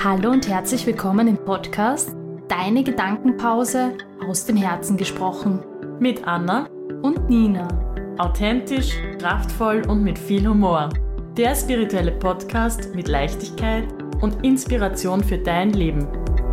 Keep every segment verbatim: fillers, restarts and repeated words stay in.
Hallo und herzlich willkommen im Podcast Deine Gedankenpause aus dem Herzen gesprochen. Mit Anna Und Nina. Authentisch, kraftvoll und mit viel Humor. Der spirituelle Podcast mit Leichtigkeit und Inspiration für dein Leben.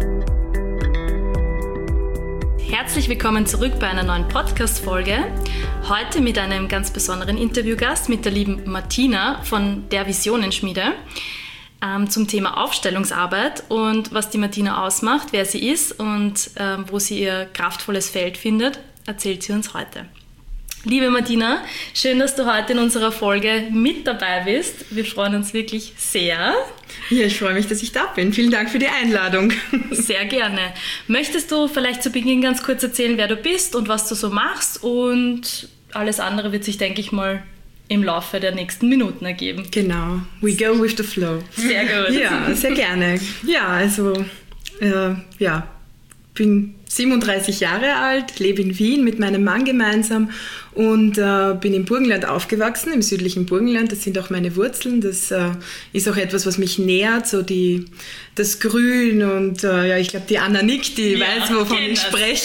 Herzlich willkommen zurück bei einer neuen Podcast-Folge. Heute mit einem ganz besonderen Interviewgast, mit der lieben Martina von der Visionenschmiede ähm, zum Thema Aufstellungsarbeit und was die Martina ausmacht, wer sie ist und ähm, wo sie ihr kraftvolles Feld findet, erzählt sie uns heute. Liebe Martina, schön, dass du heute in unserer Folge mit dabei bist. Wir freuen uns wirklich sehr. Ja, ich freue mich, dass ich da bin. Vielen Dank für die Einladung. Sehr gerne. Möchtest du vielleicht zu Beginn ganz kurz erzählen, wer du bist und was du so machst? Und alles andere wird sich, denke ich mal, im Laufe der nächsten Minuten ergeben. Genau. We go with the flow. Sehr gut. Ja, sehr gerne. Ja, also, äh, ja, bin siebenunddreißig Jahre alt, lebe in Wien mit meinem Mann gemeinsam und äh, bin im Burgenland aufgewachsen, im südlichen Burgenland. Das sind auch meine Wurzeln. Das äh, ist auch etwas, was mich nährt, so die, das Grün und äh, ja, ich glaube, die Anna nickt, die ja, weiß, wovon ich das. spreche.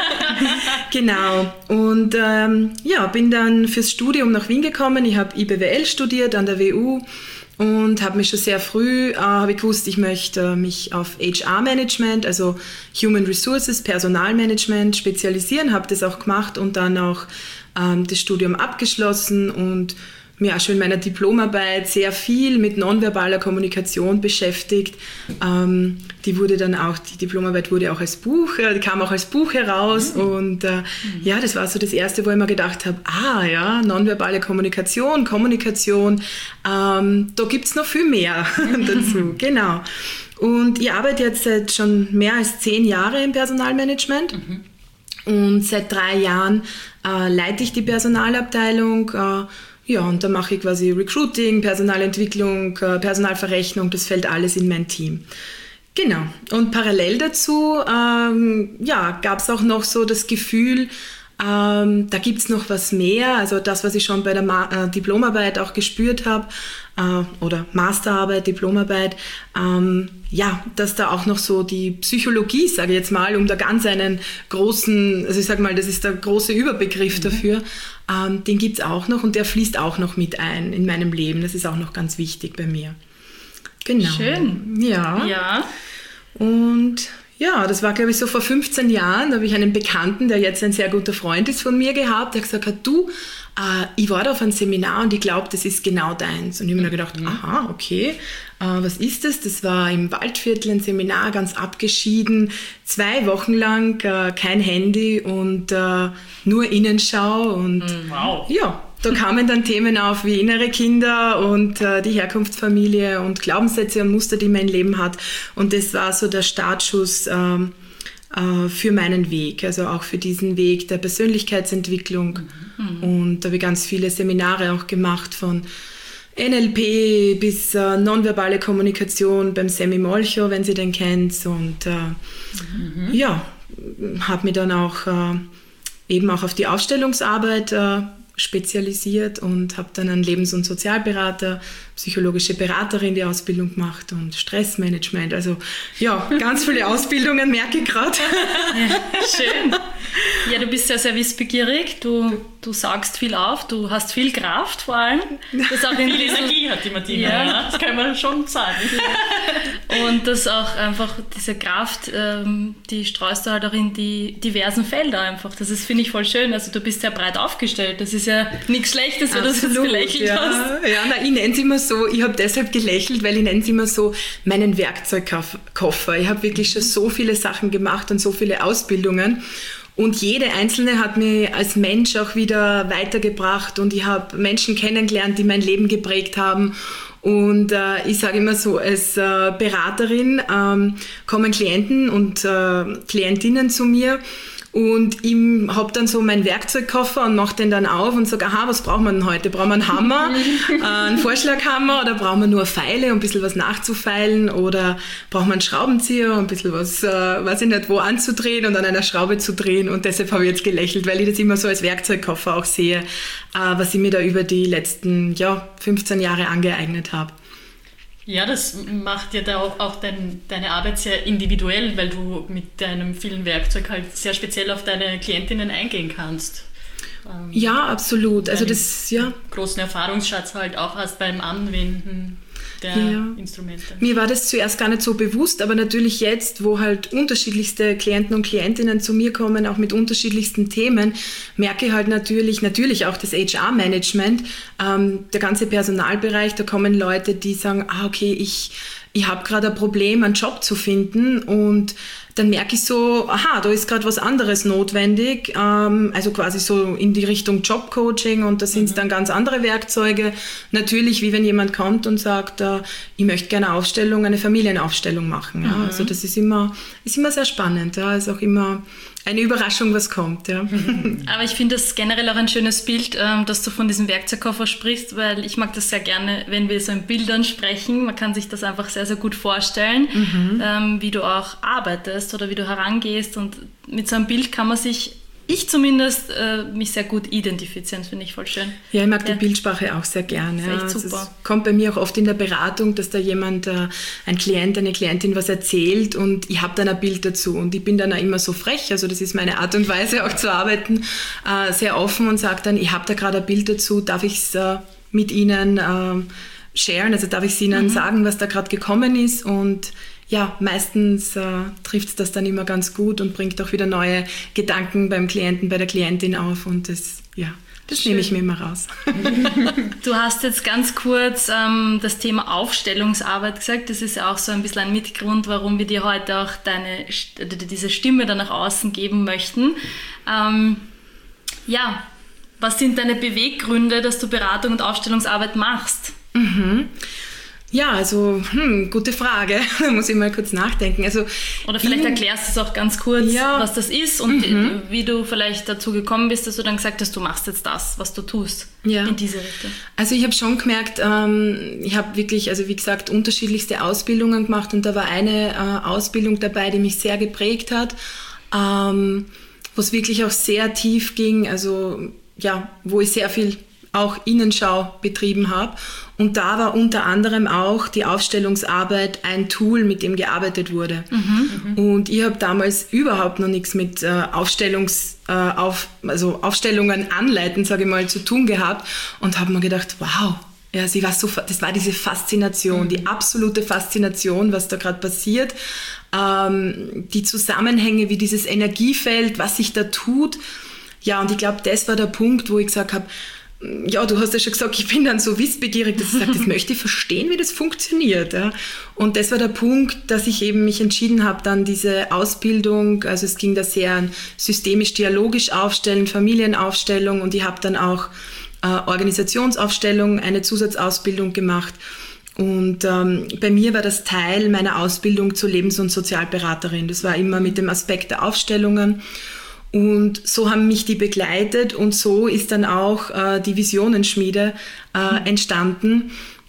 Genau. Und ähm, ja, bin dann fürs Studium nach Wien gekommen. Ich habe I B W L studiert an der W U. Und habe mich schon sehr früh, äh, habe ich gewusst, ich möchte äh, mich auf H R-Management, also Human Resources, Personalmanagement spezialisieren, habe das auch gemacht und dann auch ähm, das Studium abgeschlossen und mir auch schon in meiner Diplomarbeit sehr viel mit nonverbaler Kommunikation beschäftigt. Ähm, die wurde dann auch, die Diplomarbeit wurde auch als Buch, äh, die kam auch als Buch heraus mhm. und äh, mhm. ja, das war so das Erste, wo ich mir gedacht habe, ah ja, nonverbale Kommunikation, Kommunikation, ähm, da gibt es noch viel mehr dazu, genau. Und ich arbeite jetzt seit schon mehr als zehn Jahren im Personalmanagement. Mhm. Und seit drei Jahren äh, leite ich die Personalabteilung. Äh, ja, und da mache ich quasi Recruiting, Personalentwicklung, äh, Personalverrechnung, das fällt alles in mein Team. Genau. Und parallel dazu ähm, ja, gab es auch noch so das Gefühl, ähm, da gibt es noch was mehr. Also das, was ich schon bei der Ma- äh, Diplomarbeit auch gespürt habe, äh, oder Masterarbeit, Diplomarbeit, ähm, ja, dass da auch noch so die Psychologie, sage ich jetzt mal, um da ganz einen großen, also ich sage mal, das ist der große Überbegriff mhm. dafür, ähm, den gibt es auch noch und der fließt auch noch mit ein in meinem Leben. Das ist auch noch ganz wichtig bei mir. Genau. Schön. Ja. Ja. Und ja, das war, glaube ich, so vor fünfzehn Jahren, da habe ich einen Bekannten, der jetzt ein sehr guter Freund ist von mir gehabt, der gesagt hat, du, äh, ich war da auf einem Seminar und ich glaube, das ist genau deins. Und ich habe mir gedacht, mhm. aha, okay, äh, was ist das? Das war im Waldviertel ein Seminar, ganz abgeschieden, zwei Wochen lang, äh, kein Handy und äh, nur Innenschau und wow. ja. Da kamen dann Themen auf wie innere Kinder und äh, die Herkunftsfamilie und Glaubenssätze und Muster, die mein Leben hat. Und das war so der Startschuss ähm, äh, für meinen Weg, also auch für diesen Weg der Persönlichkeitsentwicklung. Mhm. Und da habe ich ganz viele Seminare auch gemacht von N L P bis äh, nonverbale Kommunikation beim Sammy Molcho, wenn Sie den kennt. Und äh, mhm. ja, habe mich dann auch äh, eben auch auf die Aufstellungsarbeit äh, spezialisiert und habe dann einen Lebens- und Sozialberater, psychologische Beraterin die Ausbildung gemacht und Stressmanagement. Also ja, ganz viele Ausbildungen, merke ich gerade. Ja, schön. Ja, du bist ja sehr wissbegierig, du, du saugst viel auf, du hast viel Kraft vor allem. Das auch in viel Energie hat die Martina, ja. Ja, das kann man schon sagen. Und das auch einfach, diese Kraft, ähm, die streust du halt auch in die diversen Felder einfach. Das ist, finde ich, voll schön. Also du bist sehr breit aufgestellt, das ist ja nichts Schlechtes, wenn du das jetzt gelächelt ja. hast. Ja, na, ich nenne es immer so, ich habe deshalb gelächelt, weil ich nenne es immer so meinen Werkzeugkoffer. Ich habe wirklich schon so viele Sachen gemacht und so viele Ausbildungen. Und jede einzelne hat mich als Mensch auch wieder weitergebracht und ich habe Menschen kennengelernt, die mein Leben geprägt haben. Und äh, ich sage immer so, als äh, Beraterin ähm, kommen Klienten und äh, Klientinnen zu mir und ich habe dann so meinen Werkzeugkoffer und mache den dann auf und sage, aha, was brauchen wir denn heute? Brauchen wir einen Hammer, äh, einen Vorschlaghammer oder brauchen wir nur Pfeile, um ein bisschen was nachzufeilen oder brauchen wir einen Schraubenzieher, um ein bisschen was, äh, weiß ich nicht, wo anzudrehen und an einer Schraube zu drehen und deshalb habe ich jetzt gelächelt, weil ich das immer so als Werkzeugkoffer auch sehe, äh, was ich mir da über die letzten ja, fünfzehn Jahre angeeignet habe. Ja, das macht ja da auch, auch dein, deine Arbeit sehr individuell, weil du mit deinem vielen Werkzeug halt sehr speziell auf deine Klientinnen eingehen kannst. Ähm, ja, absolut. Also das, ja. Großen Erfahrungsschatz halt auch hast beim Anwenden der ja. Instrumente. Mir war das zuerst gar nicht so bewusst, aber natürlich jetzt, wo halt unterschiedlichste Klienten und Klientinnen zu mir kommen, auch mit unterschiedlichsten Themen, merke ich halt natürlich, natürlich auch das H R-Management, ähm, der ganze Personalbereich, da kommen Leute, die sagen, ah, okay, ich, ich habe gerade ein Problem, einen Job zu finden, und dann merke ich so, aha, da ist gerade was anderes notwendig, ähm, also quasi so in die Richtung Jobcoaching, und da sind es mhm. dann ganz andere Werkzeuge. Natürlich, wie wenn jemand kommt und sagt, äh, ich möchte gerne eine Aufstellung, eine Familienaufstellung machen. Ja? Mhm. Also das ist immer, ist immer sehr spannend, ja? Ist auch immer eine Überraschung, was kommt. Ja. Aber ich finde das generell auch ein schönes Bild, ähm, dass du von diesem Werkzeugkoffer sprichst, weil ich mag das sehr gerne, wenn wir so in Bildern sprechen. Man kann sich das einfach sehr, sehr gut vorstellen, mhm. ähm, wie du auch arbeitest oder wie du herangehst. Und mit so einem Bild kann man sich, ich zumindest, äh, mich sehr gut identifizieren. Das finde ich voll schön. Ja, ich mag ja. die Bildsprache auch sehr gerne. Das ist echt ja. super. Also es kommt bei mir auch oft in der Beratung, dass da jemand, äh, ein Klient, eine Klientin was erzählt, und ich habe dann ein Bild dazu, und ich bin dann auch immer so frech, also das ist meine Art und Weise auch zu arbeiten, äh, sehr offen, und sage dann, ich habe da gerade ein Bild dazu, darf ich es äh, mit Ihnen äh, sharen, also darf ich es Ihnen mhm. sagen, was da gerade gekommen ist, und ja, meistens äh, trifft das dann immer ganz gut und bringt auch wieder neue Gedanken beim Klienten, bei der Klientin auf, und das, ja, das Schön. nehme ich mir immer raus. Du hast jetzt ganz kurz ähm, das Thema Aufstellungsarbeit gesagt. Das ist ja auch so ein bisschen ein Mitgrund, warum wir dir heute auch deine, diese Stimme dann nach außen geben möchten. Ähm, ja, was sind deine Beweggründe, dass du Beratung und Aufstellungsarbeit machst? Mhm. Ja, also, hm, gute Frage. Da muss ich mal kurz nachdenken. Also, Oder vielleicht in, erklärst du es auch ganz kurz, ja, was das ist, und mhm. wie du vielleicht dazu gekommen bist, dass du dann gesagt hast, du machst jetzt das, was du tust, ja. in diese Richtung. Also ich habe schon gemerkt, ähm, ich habe wirklich, also wie gesagt, unterschiedlichste Ausbildungen gemacht, und da war eine äh, Ausbildung dabei, die mich sehr geprägt hat, ähm, wo es wirklich auch sehr tief ging, also ja, wo ich sehr viel auch Innenschau betrieben habe. Und da war unter anderem auch die Aufstellungsarbeit ein Tool, mit dem gearbeitet wurde. Mhm, und ich habe damals überhaupt noch nichts mit äh, Aufstellungs, äh, auf, also Aufstellungen anleiten, sage ich mal, zu tun gehabt, und habe mir gedacht, wow, ja, sie war so, das war diese Faszination, mhm. die absolute Faszination, was da gerade passiert, ähm, die Zusammenhänge, wie dieses Energiefeld, was sich da tut. Ja, und ich glaube, das war der Punkt, wo ich gesagt habe, ja, du hast ja schon gesagt, ich bin dann so wissbegierig, dass ich sage, das möchte ich verstehen, wie das funktioniert. Ja. Und das war der Punkt, dass ich eben mich entschieden habe, dann diese Ausbildung, also es ging da sehr an systemisch-dialogisch aufstellen, Familienaufstellung, und ich habe dann auch äh, Organisationsaufstellung, eine Zusatzausbildung gemacht. Und ähm, bei mir war das Teil meiner Ausbildung zur Lebens- und Sozialberaterin. Das war immer mit dem Aspekt der Aufstellungen. Und so haben mich die begleitet, und so ist dann auch äh, die Visionenschmiede äh, entstanden,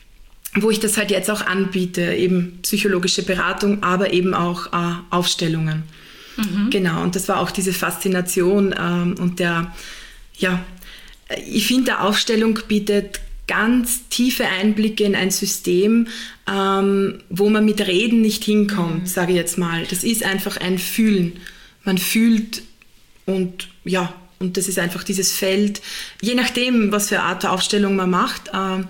wo ich das halt jetzt auch anbiete, eben psychologische Beratung, aber eben auch äh, Aufstellungen. Mhm. Genau, und das war auch diese Faszination ähm, und der, ja, ich finde, der Aufstellung bietet ganz tiefe Einblicke in ein System, ähm, wo man mit Reden nicht hinkommt, mhm. sage ich jetzt mal. Das ist einfach ein Fühlen. Man fühlt. Und ja, und das ist einfach dieses Feld, je nachdem, was für eine Art der Aufstellung man macht, ähm,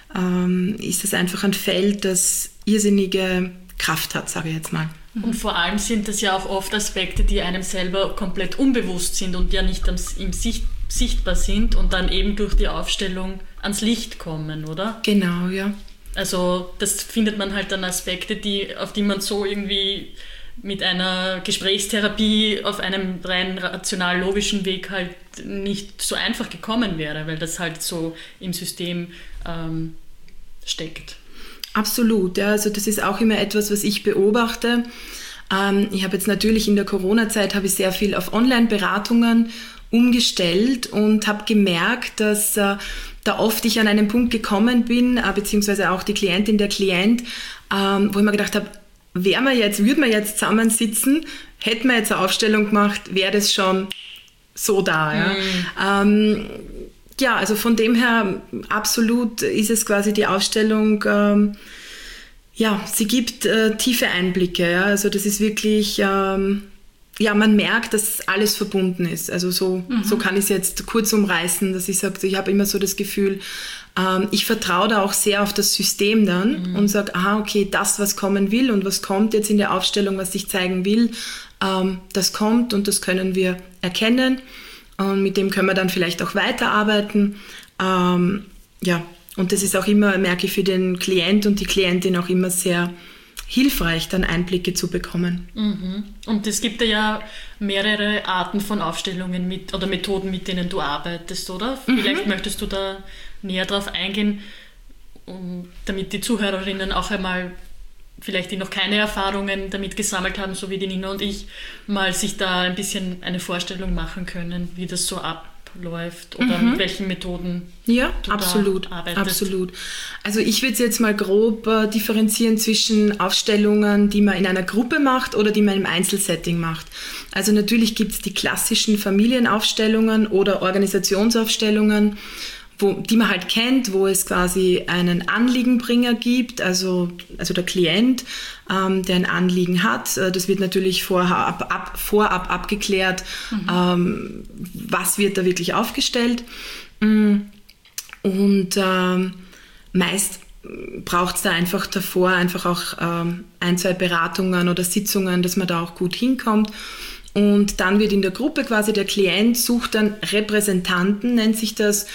ähm, ist das einfach ein Feld, das irrsinnige Kraft hat, sage ich jetzt mal. Und vor allem sind das ja auch oft Aspekte, die einem selber komplett unbewusst sind und ja nicht am, im Sicht, sichtbar sind und dann eben durch die Aufstellung ans Licht kommen, oder? Genau, ja. Also das findet man halt dann Aspekte, die, auf die man so irgendwie mit einer Gesprächstherapie auf einem rein rational-logischen Weg halt nicht so einfach gekommen wäre, weil das halt so im System ähm, steckt. Absolut, ja, also das ist auch immer etwas, was ich beobachte. Ähm, ich habe jetzt natürlich in der Corona-Zeit habe ich sehr viel auf Online-Beratungen umgestellt und habe gemerkt, dass äh, da oft ich an einen Punkt gekommen bin, äh, beziehungsweise auch die Klientin, der Klient, ähm, wo ich mir gedacht habe, Wär man jetzt, würde man jetzt zusammensitzen, hätten wir jetzt eine Aufstellung gemacht, wäre das schon so da. Ja. Mhm. Ähm, ja, also von dem her absolut ist es quasi die Aufstellung, ähm, ja, sie gibt äh, tiefe Einblicke. Ja? Also das ist wirklich, ähm, ja, man merkt, dass alles verbunden ist. Also so, mhm. so kann ich es jetzt kurz umreißen, dass ich sage, ich habe immer so das Gefühl, ähm, ich vertraue da auch sehr auf das System dann mhm. und sage, aha, okay, das, was kommen will und was kommt jetzt in der Aufstellung, was ich zeigen will, ähm, das kommt und das können wir erkennen und mit dem können wir dann vielleicht auch weiterarbeiten. Ähm, ja, und das ist auch immer, merke ich, für den Klient und die Klientin auch immer sehr hilfreich, dann Einblicke zu bekommen. Mhm. Und es gibt ja mehrere Arten von Aufstellungen mit oder Methoden, mit denen du arbeitest, oder? Mhm. Vielleicht möchtest du da näher drauf eingehen, um, damit die Zuhörerinnen auch einmal, vielleicht die noch keine Erfahrungen damit gesammelt haben, so wie die Nina und ich, mal sich da ein bisschen eine Vorstellung machen können, wie das so abläuft oder mhm. mit welchen Methoden ja, du absolut, da arbeitest. Absolut. Also ich würde jetzt mal grob äh, differenzieren zwischen Aufstellungen, die man in einer Gruppe macht oder die man im Einzelsetting macht. Also natürlich gibt es die klassischen Familienaufstellungen oder Organisationsaufstellungen, Wo, die man halt kennt, wo es quasi einen Anliegenbringer gibt, also, also der Klient, ähm, der ein Anliegen hat. Das wird natürlich vorab, ab, vorab abgeklärt, mhm. ähm, was wird da wirklich aufgestellt. Und ähm, meist braucht es da einfach davor einfach auch ähm, ein, zwei Beratungen oder Sitzungen, dass man da auch gut hinkommt. Und dann wird in der Gruppe quasi der Klient sucht dann Repräsentanten, nennt sich das,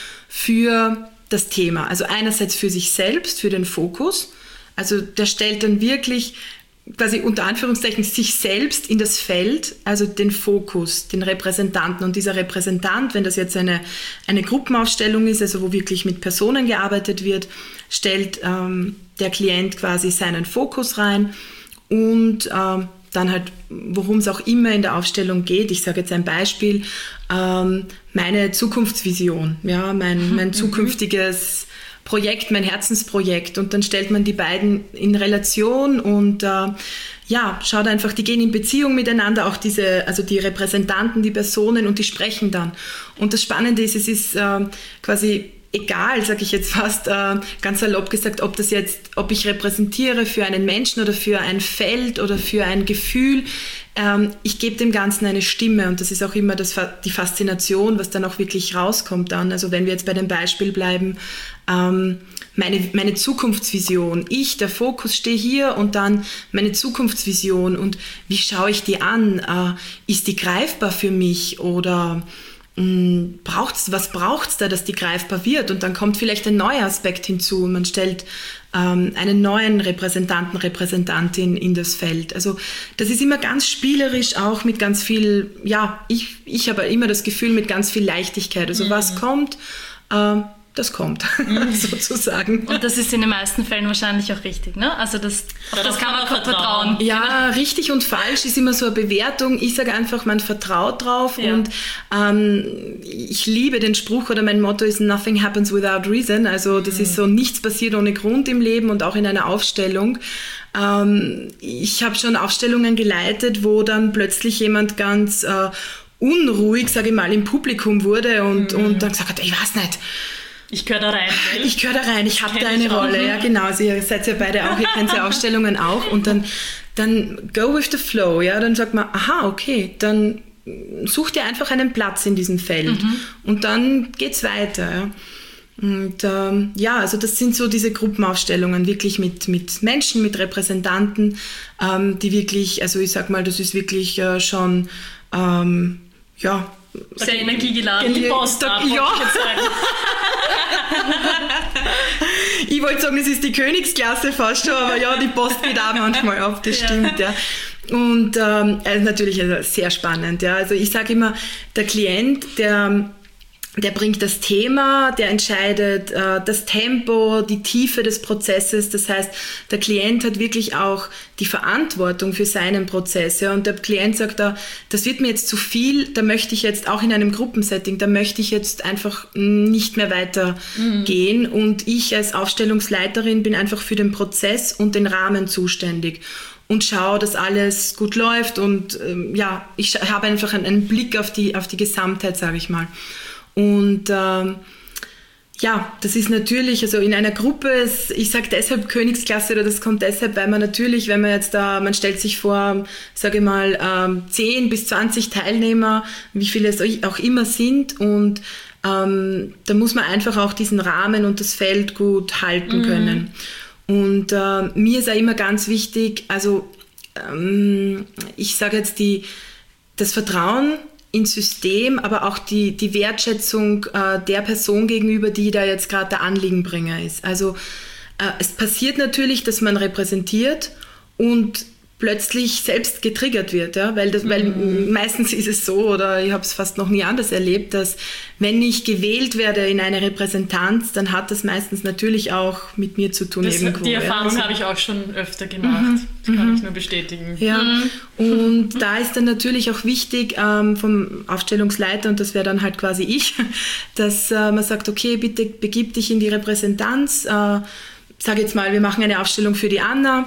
für das Thema. Also einerseits für sich selbst, für den Fokus. Also der stellt dann wirklich quasi unter Anführungszeichen sich selbst in das Feld, also den Fokus, den Repräsentanten. Und dieser Repräsentant, wenn das jetzt eine, eine Gruppenaufstellung ist, also wo wirklich mit Personen gearbeitet wird, stellt ähm, der Klient quasi seinen Fokus rein und ähm, dann halt, worum es auch immer in der Aufstellung geht. Ich sage jetzt ein Beispiel, ähm, meine Zukunftsvision, ja, mein, mein zukünftiges Projekt, mein Herzensprojekt. Und dann stellt man die beiden in Relation und äh, ja, schaut einfach, die gehen in Beziehung miteinander, auch diese, also die Repräsentanten, die Personen, und die sprechen dann. Und das Spannende ist, es ist äh, quasi egal, sage ich jetzt fast äh, ganz salopp gesagt, ob das jetzt, ob ich repräsentiere für einen Menschen oder für ein Feld oder für ein Gefühl. Ähm, ich gebe dem Ganzen eine Stimme und das ist auch immer das, die Faszination, was dann auch wirklich rauskommt dann. Also wenn wir jetzt bei dem Beispiel bleiben, ähm, meine, meine Zukunftsvision. Ich, der Fokus, stehe hier und dann meine Zukunftsvision und wie schaue ich die an? Äh, ist die greifbar für mich oder Braucht's, was braucht es da, dass die greifbar wird? Und dann kommt vielleicht ein neuer Aspekt hinzu. Man stellt ähm, einen neuen Repräsentanten, Repräsentantin in das Feld. Also das ist immer ganz spielerisch, auch mit ganz viel, ja, ich, ich habe immer das Gefühl, mit ganz viel Leichtigkeit. Also mhm. was kommt, ähm, das kommt, mhm. sozusagen. Und das ist in den meisten Fällen wahrscheinlich auch richtig, ne? Also das, das, das kann man vertrauen. vertrauen. Ja, richtig und falsch ist immer so eine Bewertung. Ich sage einfach, man vertraut drauf ja. und ähm, ich liebe den Spruch oder mein Motto ist Nothing happens without reason. Also das mhm. ist so, nichts passiert ohne Grund im Leben und auch in einer Aufstellung. Ähm, ich habe schon Aufstellungen geleitet, wo dann plötzlich jemand ganz äh, unruhig, sage ich mal, im Publikum wurde und, mhm. und dann gesagt hat, ich weiß nicht, Ich gehöre da rein. Gell? Ich gehöre da rein, ich habe da eine Rolle. Auch. Ja, genau. Also ihr seid ja beide auch, ihr kennt ja Ausstellungen auch. Und dann, dann go with the flow. Ja, dann sagt man, aha, okay, dann such dir einfach einen Platz in diesem Feld. Mhm. Und dann geht's weiter. Ja. Und ähm, ja, also das sind so diese Gruppenaufstellungen, wirklich mit, mit Menschen, mit Repräsentanten, ähm, die wirklich, also ich sag mal, das ist wirklich äh, schon, ähm, ja, sehr energiegeladen. Die Post ab, ja. Ich, ich wollte sagen, es ist die Königsklasse fast schon, aber ja, die Post geht auch manchmal ab, das stimmt, ja. Und ähm, also natürlich also sehr spannend, ja. Also ich sage immer, der Klient, der Der bringt das Thema, der entscheidet äh, das Tempo, die Tiefe des Prozesses. Das heißt, der Klient hat wirklich auch die Verantwortung für seinen Prozess. Ja? Und der Klient sagt da, das wird mir jetzt zu viel, da möchte ich jetzt auch in einem Gruppensetting, da möchte ich jetzt einfach nicht mehr weitergehen. Mhm. Und ich als Aufstellungsleiterin bin einfach für den Prozess und den Rahmen zuständig. Und schaue, dass alles gut läuft. Und ähm, ja, ich habe einfach einen, einen Blick auf die, auf die Gesamtheit, sage ich mal. Und ähm, Ja, das ist natürlich, also in einer Gruppe, ich sage deshalb Königsklasse, oder das kommt deshalb, weil man natürlich, wenn man jetzt da, man stellt sich vor, sage ich mal, zehn bis zwanzig Teilnehmer, wie viele es auch immer sind, und ähm, da muss man einfach auch diesen Rahmen und das Feld gut halten mhm. können. Und äh, mir ist auch immer ganz wichtig, also ähm, ich sage jetzt die, das Vertrauen ins System, aber auch die, die Wertschätzung äh, der Person gegenüber, die da jetzt gerade der Anliegenbringer ist. Also äh, es passiert natürlich, dass man repräsentiert und plötzlich selbst getriggert wird, ja? weil, das, weil mhm. meistens ist es so, oder ich habe es fast noch nie anders erlebt, dass wenn ich gewählt werde in eine Repräsentanz, dann hat das meistens natürlich auch mit mir zu tun. Das, irgendwo, die Erfahrung ja? also, habe ich auch schon öfter gemacht, mhm. das kann mhm. ich nur bestätigen. Ja, mhm. und da ist dann natürlich auch wichtig ähm, vom Aufstellungsleiter, und das wäre dann halt quasi ich, dass äh, man sagt, okay, bitte begib dich in die Repräsentanz, äh, sag jetzt mal, wir machen eine Aufstellung für die Anna,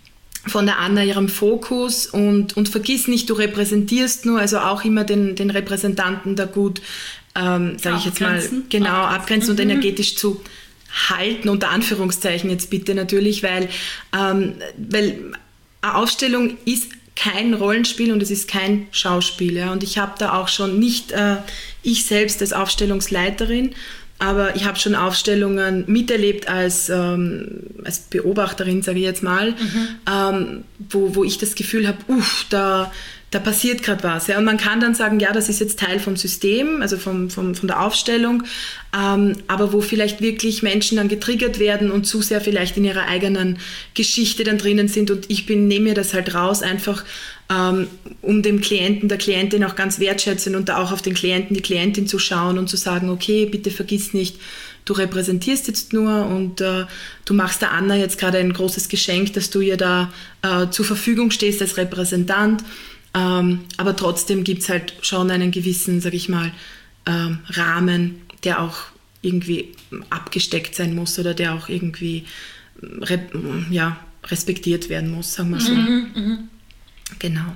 von der Anna ihrem Fokus, und, und vergiss nicht, du repräsentierst nur, also auch immer den, den Repräsentanten da gut, ähm, sage ich jetzt mal, genau, abgrenzen, abgrenzen und mhm. energetisch zu halten, unter Anführungszeichen jetzt bitte natürlich, weil, ähm, weil eine Aufstellung ist kein Rollenspiel und es ist kein Schauspiel. Ja? Und ich habe da auch schon nicht, äh, ich selbst als Aufstellungsleiterin, aber ich habe schon Aufstellungen miterlebt als, ähm, als Beobachterin, sage ich jetzt mal, mhm. ähm, wo, wo ich das Gefühl habe, uff, da, da passiert gerade was. Ja? Und man kann dann sagen, ja, das ist jetzt Teil vom System, also vom, vom, von der Aufstellung, ähm, aber wo vielleicht wirklich Menschen dann getriggert werden und zu sehr vielleicht in ihrer eigenen Geschichte dann drinnen sind, und ich bin, nehme mir das halt raus, einfach ähm, um dem Klienten, der Klientin auch ganz wertschätzen und da auch auf den Klienten, die Klientin zu schauen und zu sagen, okay, bitte vergiss nicht, du repräsentierst jetzt nur, und äh, du machst der Anna jetzt gerade ein großes Geschenk, dass du ihr da äh, zur Verfügung stehst als Repräsentant. Ähm, aber trotzdem gibt es halt schon einen gewissen, sag ich mal, ähm, Rahmen, der auch irgendwie abgesteckt sein muss oder der auch irgendwie re- ja, respektiert werden muss, sagen wir so. Mhm, mh. Genau.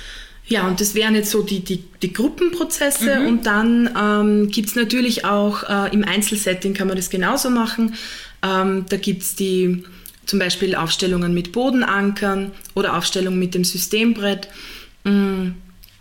Ja, und das wären jetzt so die, die, die Gruppenprozesse, mhm. und dann ähm, gibt es natürlich auch äh, im Einzelsetting kann man das genauso machen. Ähm, da gibt es die zum Beispiel Aufstellungen mit Bodenankern oder Aufstellungen mit dem Systembrett. Mhm.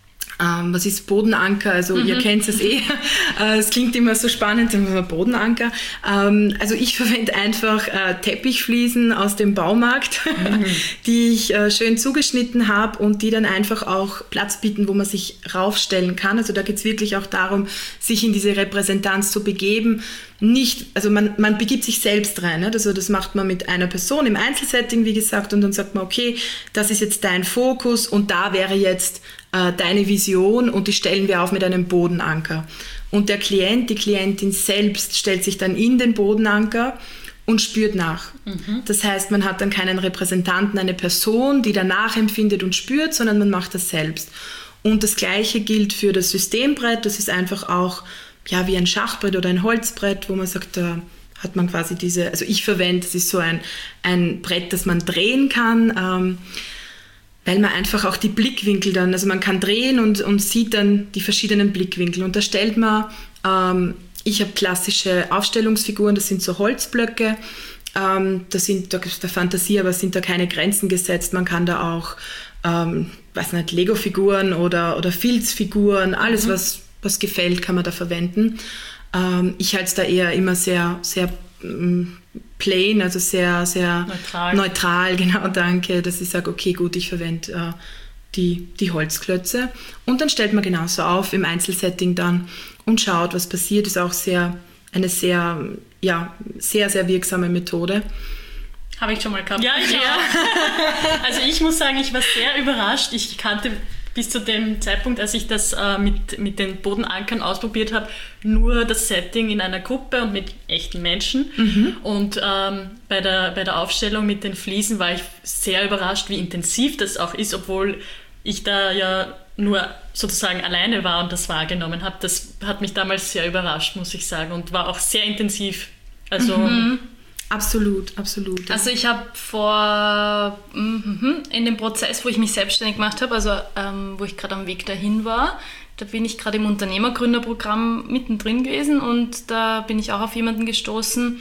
Ähm, was ist Bodenanker? Also mhm. ihr kennt es eh. äh, es klingt immer so spannend, Bodenanker. Ähm, also ich verwende einfach äh, Teppichfliesen aus dem Baumarkt, mhm. die ich äh, schön zugeschnitten habe und die dann einfach auch Platz bieten, wo man sich raufstellen kann. Also da geht es wirklich auch darum, sich in diese Repräsentanz zu begeben. Nicht, also man, man begibt sich selbst rein. Ne? Also das macht man mit einer Person im Einzelsetting, wie gesagt, und dann sagt man, okay, das ist jetzt dein Fokus und da wäre jetzt äh, deine Vision, und die stellen wir auf mit einem Bodenanker. Und der Klient, die Klientin selbst stellt sich dann in den Bodenanker und spürt nach. Mhm. Das heißt, man hat dann keinen Repräsentanten, eine Person, die danach empfindet und spürt, sondern man macht das selbst. Und das Gleiche gilt für das Systembrett. Das ist einfach auch ja, wie ein Schachbrett oder ein Holzbrett, wo man sagt, da hat man quasi diese, also ich verwende, das ist so ein, ein Brett, das man drehen kann, ähm, weil man einfach auch die Blickwinkel dann, also man kann drehen und, und sieht dann die verschiedenen Blickwinkel. Und da stellt man, ähm, ich habe klassische Aufstellungsfiguren, das sind so Holzblöcke, ähm, da sind da der Fantasie, aber sind da keine Grenzen gesetzt. Man kann da auch, ähm, weiß nicht, Lego-Figuren oder, oder Filzfiguren, alles, mhm. was was gefällt, kann man da verwenden. Ähm, ich halte es da eher immer sehr, sehr ähm, plain, also sehr, sehr neutral. neutral, genau, danke, dass ich sage, okay, gut, ich verwende äh, die, die Holzklötze. Und dann stellt man genauso auf im Einzelsetting dann und schaut, was passiert. Ist auch sehr, eine sehr, ja, sehr, sehr wirksame Methode. Habe ich schon mal gehabt. Ja, ich ja. auch. Also ich muss sagen, ich war sehr überrascht. Ich kannte bis zu dem Zeitpunkt, als ich das äh, mit, mit den Bodenankern ausprobiert habe, nur das Setting in einer Gruppe und mit echten Menschen. Mhm. Und ähm, bei, der, bei der Aufstellung mit den Fliesen war ich sehr überrascht, wie intensiv das auch ist, obwohl ich da ja nur sozusagen alleine war und das wahrgenommen habe. Das hat mich damals sehr überrascht, muss ich sagen, und war auch sehr intensiv. Also mhm. Absolut, absolut. Also ich habe vor, in dem Prozess, wo ich mich selbstständig gemacht habe, also ähm, wo ich gerade am Weg dahin war, Da bin ich gerade im Unternehmergründerprogramm mittendrin gewesen und da bin ich auch auf jemanden gestoßen,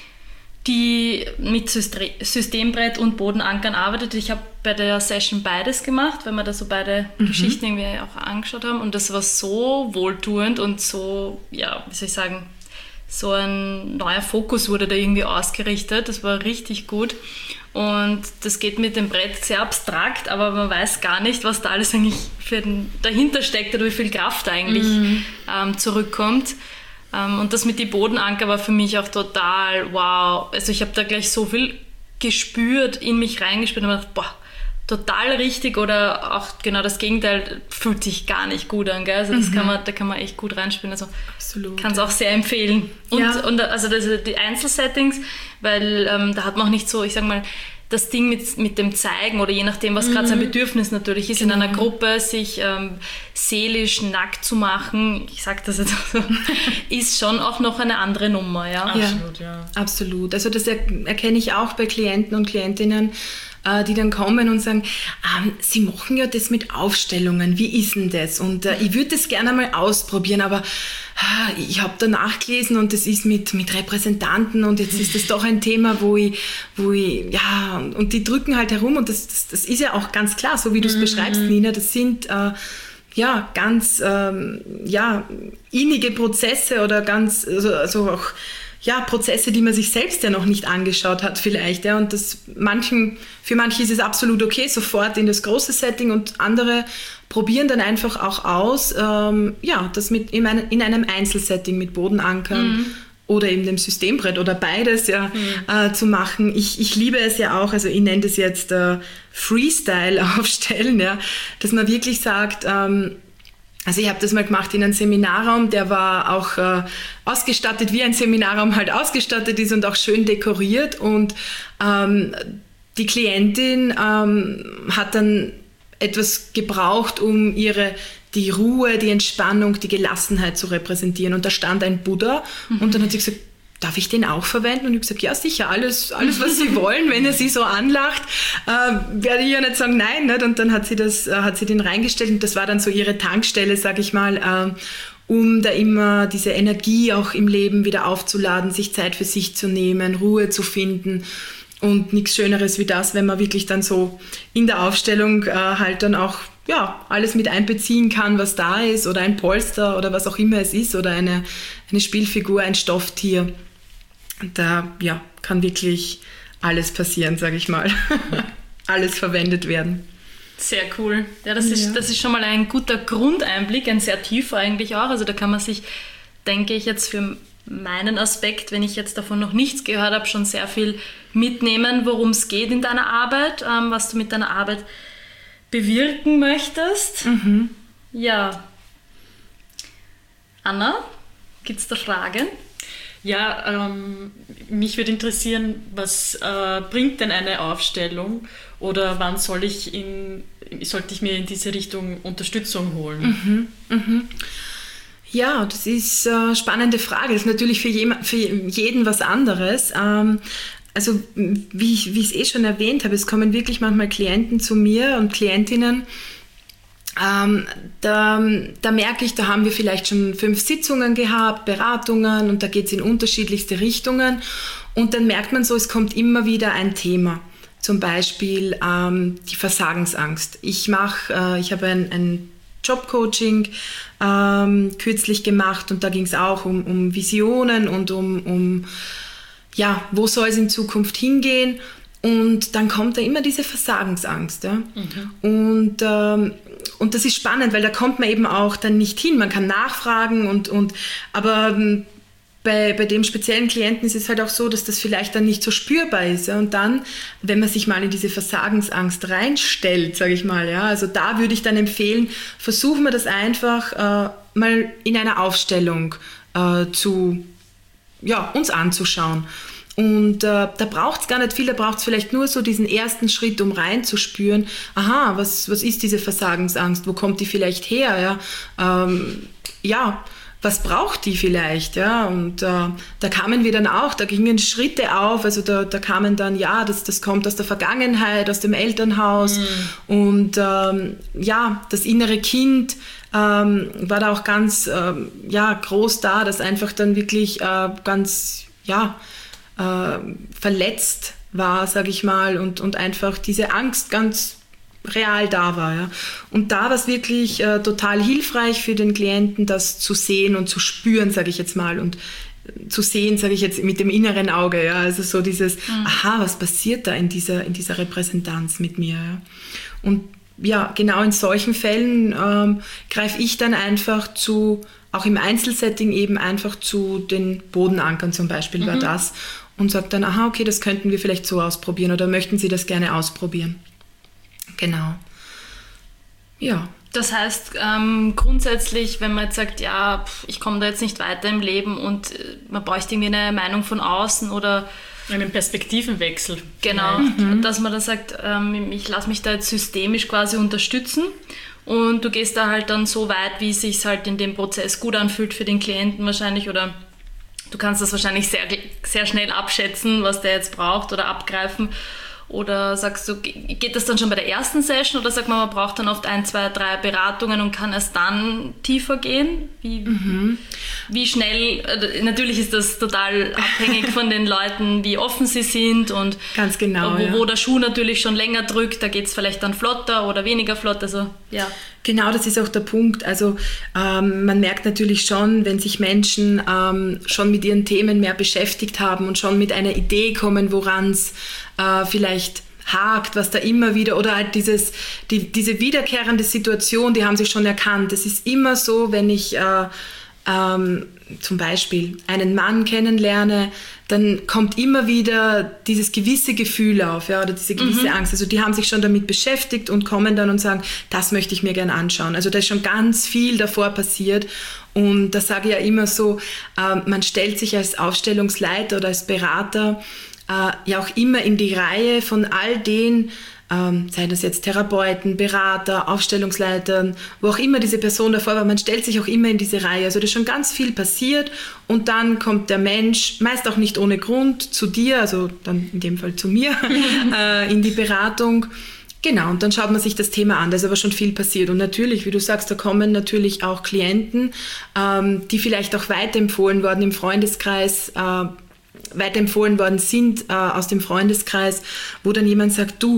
die mit Systembrett und Bodenankern arbeitet. Ich habe bei der Session beides gemacht, weil wir da so beide mhm. Geschichten irgendwie auch angeschaut haben und das war so wohltuend und so, ja, wie soll ich sagen, so ein neuer Fokus wurde da irgendwie ausgerichtet. Das war richtig gut. Und das geht mit dem Brett sehr abstrakt, aber man weiß gar nicht, was da alles eigentlich für den, dahinter steckt oder wie viel Kraft eigentlich mhm. ähm, zurückkommt. Ähm, und das mit den Bodenanker war für mich auch total wow. Also ich habe da gleich so viel gespürt, in mich reingespürt und mir gedacht, boah, total richtig oder auch genau das Gegenteil, fühlt sich gar nicht gut an. Gell? Also das mhm. kann man, da kann man echt gut reinspielen. Also kann es auch sehr empfehlen. Und, ja. und also das, die Einzelsettings, weil ähm, da hat man auch nicht so, ich sag mal, das Ding mit, mit dem Zeigen oder je nachdem, was mhm. gerade sein Bedürfnis natürlich ist, genau. in einer Gruppe sich ähm, seelisch nackt zu machen, ich sage das jetzt so, ist schon auch noch eine andere Nummer. Ja? Absolut, ja. ja. Absolut. Also das er, erkenne ich auch bei Klienten und Klientinnen, die dann kommen und sagen, ähm, Sie machen ja das mit Aufstellungen, wie ist denn das? Und äh, ich würde das gerne mal ausprobieren, aber äh, ich habe da nachgelesen und das ist mit, mit Repräsentanten und jetzt ist das doch ein Thema, wo ich, wo ich, ja, und die drücken halt herum und das, das, das ist ja auch ganz klar, so wie du es mhm. beschreibst, Nina, das sind äh, ja ganz ähm, ja, innige Prozesse oder ganz, also, also auch ja, Prozesse, die man sich selbst ja noch nicht angeschaut hat vielleicht. Ja, und das manchen, für manche ist es absolut okay, sofort in das große Setting und andere probieren dann einfach auch aus, ähm, ja, das mit in, ein, in einem Einzelsetting mit Bodenankern mhm. oder eben dem Systembrett oder beides ja, mhm. äh, zu machen. Ich, ich liebe es ja auch, also ich nenne das jetzt äh, Freestyle aufstellen, ja, dass man wirklich sagt, ähm, also ich habe das mal gemacht in einem Seminarraum, der war auch äh, ausgestattet, wie ein Seminarraum halt ausgestattet ist und auch schön dekoriert. Und ähm, die Klientin ähm, hat dann etwas gebraucht, um ihre die Ruhe, die Entspannung, die Gelassenheit zu repräsentieren. Und da stand ein Buddha mhm. und dann hat sie gesagt, darf ich den auch verwenden? Und ich habe gesagt, ja sicher, alles, alles was Sie wollen, wenn er Sie so anlacht, äh, werde ich ja nicht sagen nein. Nicht? Und dann hat sie, das, äh, hat sie den reingestellt und das war dann so ihre Tankstelle, sage ich mal, äh, um da immer diese Energie auch im Leben wieder aufzuladen, sich Zeit für sich zu nehmen, Ruhe zu finden. Und nichts Schöneres wie das, wenn man wirklich dann so in der Aufstellung äh, halt dann auch ja, alles mit einbeziehen kann, was da ist oder ein Polster oder was auch immer es ist oder eine, eine Spielfigur, ein Stofftier. Da ja, kann wirklich alles passieren, sage ich mal. Alles verwendet werden. Sehr cool. Ja, das, ja. Ist, das ist schon mal ein guter Grundeinblick, ein sehr tiefer eigentlich auch. Also da kann man sich, denke ich, jetzt für meinen Aspekt, wenn ich jetzt davon noch nichts gehört habe, schon sehr viel mitnehmen, worum es geht in deiner Arbeit, ähm, was du mit deiner Arbeit bewirken möchtest. Mhm. Ja. Anna, gibt es da Fragen? Ja, ähm, mich würde interessieren, was äh, bringt denn eine Aufstellung oder wann soll ich in, sollte ich mir in diese Richtung Unterstützung holen? Mhm, mhm. Ja, das ist eine spannende Frage. Das ist natürlich für, jem, für jeden was anderes. Ähm, also wie ich, wie ich es eh schon erwähnt habe, es kommen wirklich manchmal Klienten zu mir und Klientinnen, Ähm, da, da merke ich, da haben wir vielleicht schon fünf Sitzungen gehabt, Beratungen und da geht es in unterschiedlichste Richtungen und dann merkt man so, es kommt immer wieder ein Thema, zum Beispiel ähm, die Versagensangst. Ich mache, äh, ich habe ein, ein Jobcoaching ähm, kürzlich gemacht und da ging es auch um, um Visionen und um, um ja, wo soll es in Zukunft hingehen. Und dann kommt da immer diese Versagensangst. Ja? Mhm. Und, ähm, und das ist spannend, weil da kommt man eben auch dann nicht hin. Man kann nachfragen, und, und, aber ähm, bei, bei dem speziellen Klienten ist es halt auch so, dass das vielleicht dann nicht so spürbar ist. Ja? Und dann, wenn man sich mal in diese Versagensangst reinstellt, sage ich mal, ja, also da würde ich dann empfehlen, versuchen wir das einfach äh, mal in einer Aufstellung äh, zu, ja, uns anzuschauen. Und äh, da braucht es gar nicht viel, da braucht es vielleicht nur so diesen ersten Schritt, um reinzuspüren, aha, was, was ist diese Versagensangst, wo kommt die vielleicht her? Ja, ähm, ja was braucht die vielleicht, ja, und äh, da kamen wir dann auch, da gingen Schritte auf, also da, da kamen dann, ja, das, das kommt aus der Vergangenheit, aus dem Elternhaus mhm. und ähm, ja, das innere Kind ähm, war da auch ganz, ähm, ja, groß da, das einfach dann wirklich äh, ganz, ja, äh, verletzt war, sage ich mal, und, und einfach diese Angst ganz real da war. Ja. Und da war es wirklich äh, total hilfreich für den Klienten, das zu sehen und zu spüren, sage ich jetzt mal, und zu sehen, sage ich jetzt, mit dem inneren Auge. Ja. Also so dieses, mhm. aha, was passiert da in dieser, in dieser Repräsentanz mit mir? Ja. Und ja, genau in solchen Fällen ähm, greife ich dann einfach zu, auch im Einzelsetting eben einfach zu den Bodenankern zum Beispiel, mhm. war das, und sage dann, aha, okay, das könnten wir vielleicht so ausprobieren oder möchten Sie das gerne ausprobieren? Genau. Ja. Das heißt, ähm, grundsätzlich, wenn man jetzt sagt, ja, pff, ich komme da jetzt nicht weiter im Leben und äh, man bräuchte irgendwie eine Meinung von außen oder einen Perspektivenwechsel. Genau, mhm. dass man dann sagt, ähm, ich lasse mich da jetzt systemisch quasi unterstützen und du gehst da halt dann so weit, wie es sich halt in dem Prozess gut anfühlt für den Klienten wahrscheinlich, oder du kannst das wahrscheinlich sehr, sehr schnell abschätzen, was der jetzt braucht oder abgreifen. Oder sagst du, geht das dann schon bei der ersten Session oder sagt man, man braucht dann oft ein, zwei, drei Beratungen und kann erst dann tiefer gehen? Wie, mhm. wie schnell, natürlich ist das total abhängig von den Leuten, wie offen sie sind und ganz genau, wo, ja. wo der Schuh natürlich schon länger drückt, da geht es vielleicht dann flotter oder weniger flott. Also, ja. Genau, das ist auch der Punkt. Also ähm, man merkt natürlich schon, wenn sich Menschen ähm, schon mit ihren Themen mehr beschäftigt haben und schon mit einer Idee kommen, woran es äh, vielleicht hakt, was da immer wieder, oder halt dieses, die, diese wiederkehrende Situation, die haben sich schon erkannt. Es ist immer so, wenn ich äh, ähm, zum Beispiel einen Mann kennenlerne, dann kommt immer wieder dieses gewisse Gefühl auf, ja, oder diese gewisse mhm. Angst. Also die haben sich schon damit beschäftigt und kommen dann und sagen, das möchte ich mir gerne anschauen. Also da ist schon ganz viel davor passiert. Und das sage ich ja immer so, äh, man stellt sich als Aufstellungsleiter oder als Berater äh, ja auch immer in die Reihe von all den, Ähm, seien das jetzt Therapeuten, Berater, Aufstellungsleitern, wo auch immer diese Person davor war, man stellt sich auch immer in diese Reihe. Also da ist schon ganz viel passiert und dann kommt der Mensch, meist auch nicht ohne Grund, zu dir, also dann in dem Fall zu mir, äh, in die Beratung. Genau, und dann schaut man sich das Thema an, da ist aber schon viel passiert. Und natürlich, wie du sagst, da kommen natürlich auch Klienten, ähm, die vielleicht auch weiterempfohlen worden im Freundeskreis, äh, weiterempfohlen worden sind äh, aus dem Freundeskreis, wo dann jemand sagt, du,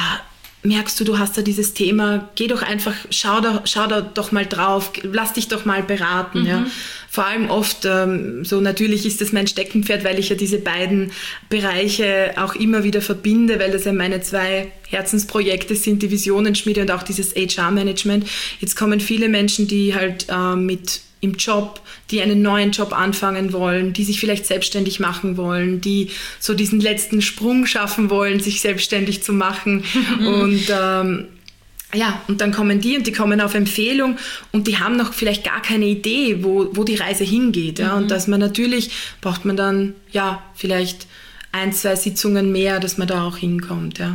äh, merkst du, du hast da dieses Thema, geh doch einfach, schau da, schau da doch mal drauf, lass dich doch mal beraten. Mhm. Ja. Vor allem oft, ähm, so natürlich ist das mein Steckenpferd, weil ich ja diese beiden Bereiche auch immer wieder verbinde, weil das ja meine zwei Herzensprojekte sind, die Visionenschmiede und auch dieses H R-Management. Jetzt kommen viele Menschen, die halt äh, mit im Job, die einen neuen Job anfangen wollen, die sich vielleicht selbstständig machen wollen, die so diesen letzten Sprung schaffen wollen, sich selbstständig zu machen. und ähm, ja, und dann kommen die und die kommen auf Empfehlung und die haben noch vielleicht gar keine Idee, wo, wo die Reise hingeht. Ja? Mhm. Und dass man natürlich, braucht man dann ja vielleicht ein, zwei Sitzungen mehr, dass man da auch hinkommt. Ja.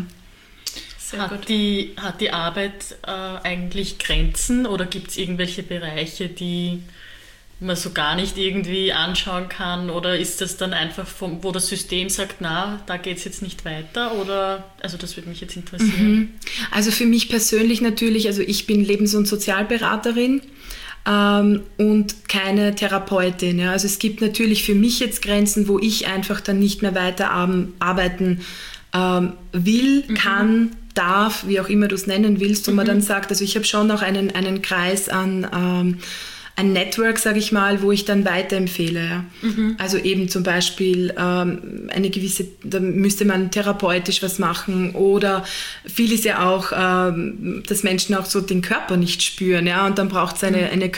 Hat die, hat die Arbeit äh, eigentlich Grenzen oder gibt es irgendwelche Bereiche, die man so gar nicht irgendwie anschauen kann, oder ist das dann einfach, vom, wo das System sagt, na, da geht es jetzt nicht weiter, oder, also das würde mich jetzt interessieren. Mhm. Also für mich persönlich natürlich, also ich bin Lebens- und Sozialberaterin ähm, und keine Therapeutin. Ja. Also es gibt natürlich für mich jetzt Grenzen, wo ich einfach dann nicht mehr weiter arbeiten ähm, will, mhm. kann, darf, wie auch immer du es nennen willst, wo mhm. man dann sagt, also ich habe schon noch einen, einen Kreis an, ähm, ein Network, sage ich mal, wo ich dann weiterempfehle. Ja. Mhm. Also eben zum Beispiel ähm, eine gewisse, da müsste man therapeutisch was machen, oder viel ist ja auch, ähm, dass Menschen auch so den Körper nicht spüren, ja, und dann braucht es eine, mhm. eine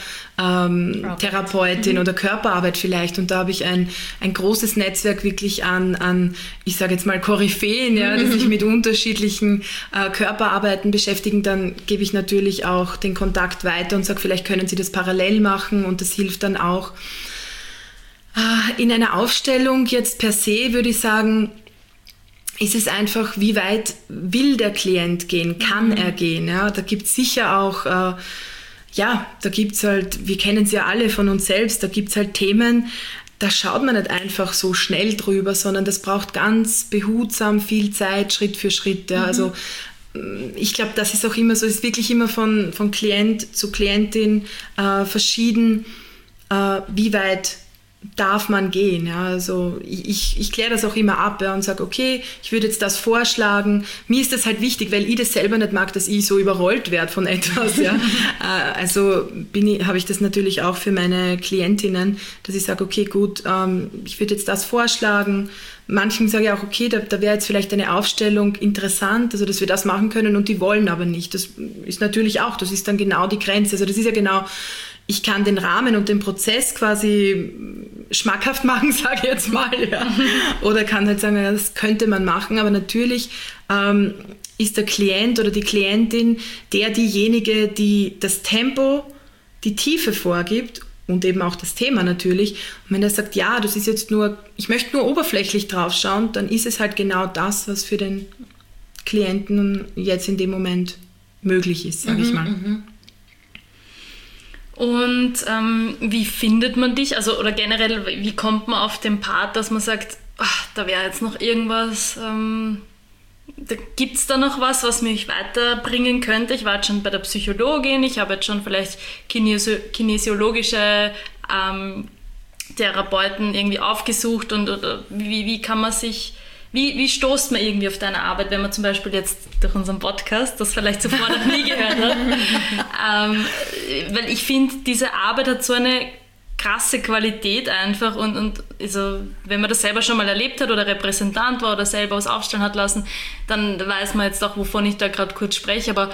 Körpertherapeutin ähm, mhm. oder Körperarbeit vielleicht, und da habe ich ein, ein großes Netzwerk wirklich an, an ich sage jetzt mal Koryphäen, ja, die sich mit unterschiedlichen äh, Körperarbeiten beschäftigen. Dann gebe ich natürlich auch den Kontakt weiter und sage, vielleicht können Sie das parallel machen, und das hilft dann auch. In einer Aufstellung jetzt per se würde ich sagen, ist es einfach, wie weit will der Klient gehen, kann mhm. er gehen. Ja? Da gibt es sicher auch äh, ja, da gibt es halt, wir kennen es ja alle von uns selbst, da gibt es halt Themen, da schaut man nicht einfach so schnell drüber, sondern das braucht ganz behutsam viel Zeit, Schritt für Schritt. Ja. Mhm. Also ich glaube, das ist auch immer so, es ist wirklich immer von, von Klient zu Klientin äh, verschieden, äh, wie weit darf man gehen. Ja? Also ich, ich kläre das auch immer ab, ja, und sage, okay, ich würde jetzt das vorschlagen. Mir ist das halt wichtig, weil ich das selber nicht mag, dass ich so überrollt werde von etwas. Ja? äh, also ich, habe ich das natürlich auch für meine Klientinnen, dass ich sage, okay, gut, ähm, ich würde jetzt das vorschlagen. Manchen sage ich auch, okay, da, da wäre jetzt vielleicht eine Aufstellung interessant, also dass wir das machen können, und die wollen aber nicht. Das ist natürlich auch, das ist dann genau die Grenze. Also das ist ja genau, ich kann den Rahmen und den Prozess quasi schmackhaft machen, sage ich jetzt mal. Ja. Oder kann halt sagen, ja, das könnte man machen, aber natürlich ähm, ist der Klient oder die Klientin der diejenige, die das Tempo, die Tiefe vorgibt und eben auch das Thema natürlich. Und wenn er sagt, ja, das ist jetzt nur, ich möchte nur oberflächlich drauf schauen, dann ist es halt genau das, was für den Klienten jetzt in dem Moment möglich ist, sage mhm, ich mal. Mhm. Und ähm, wie findet man dich? Also, oder generell, wie kommt man auf den Part, dass man sagt, ach, da wäre jetzt noch irgendwas, ähm, da gibt es da noch was, was mich weiterbringen könnte? Ich war jetzt schon bei der Psychologin, ich habe jetzt schon vielleicht kinesi- kinesiologische ähm, Therapeuten irgendwie aufgesucht, und oder wie, wie kann man sich... Wie, wie stoßt man irgendwie auf deine Arbeit, wenn man zum Beispiel jetzt durch unseren Podcast das vielleicht zuvor noch nie gehört hat? ähm, weil ich finde, diese Arbeit hat so eine krasse Qualität einfach, und, und also, wenn man das selber schon mal erlebt hat oder Repräsentant war oder selber was aufstellen hat lassen, dann weiß man jetzt auch, wovon ich da gerade kurz spreche. Aber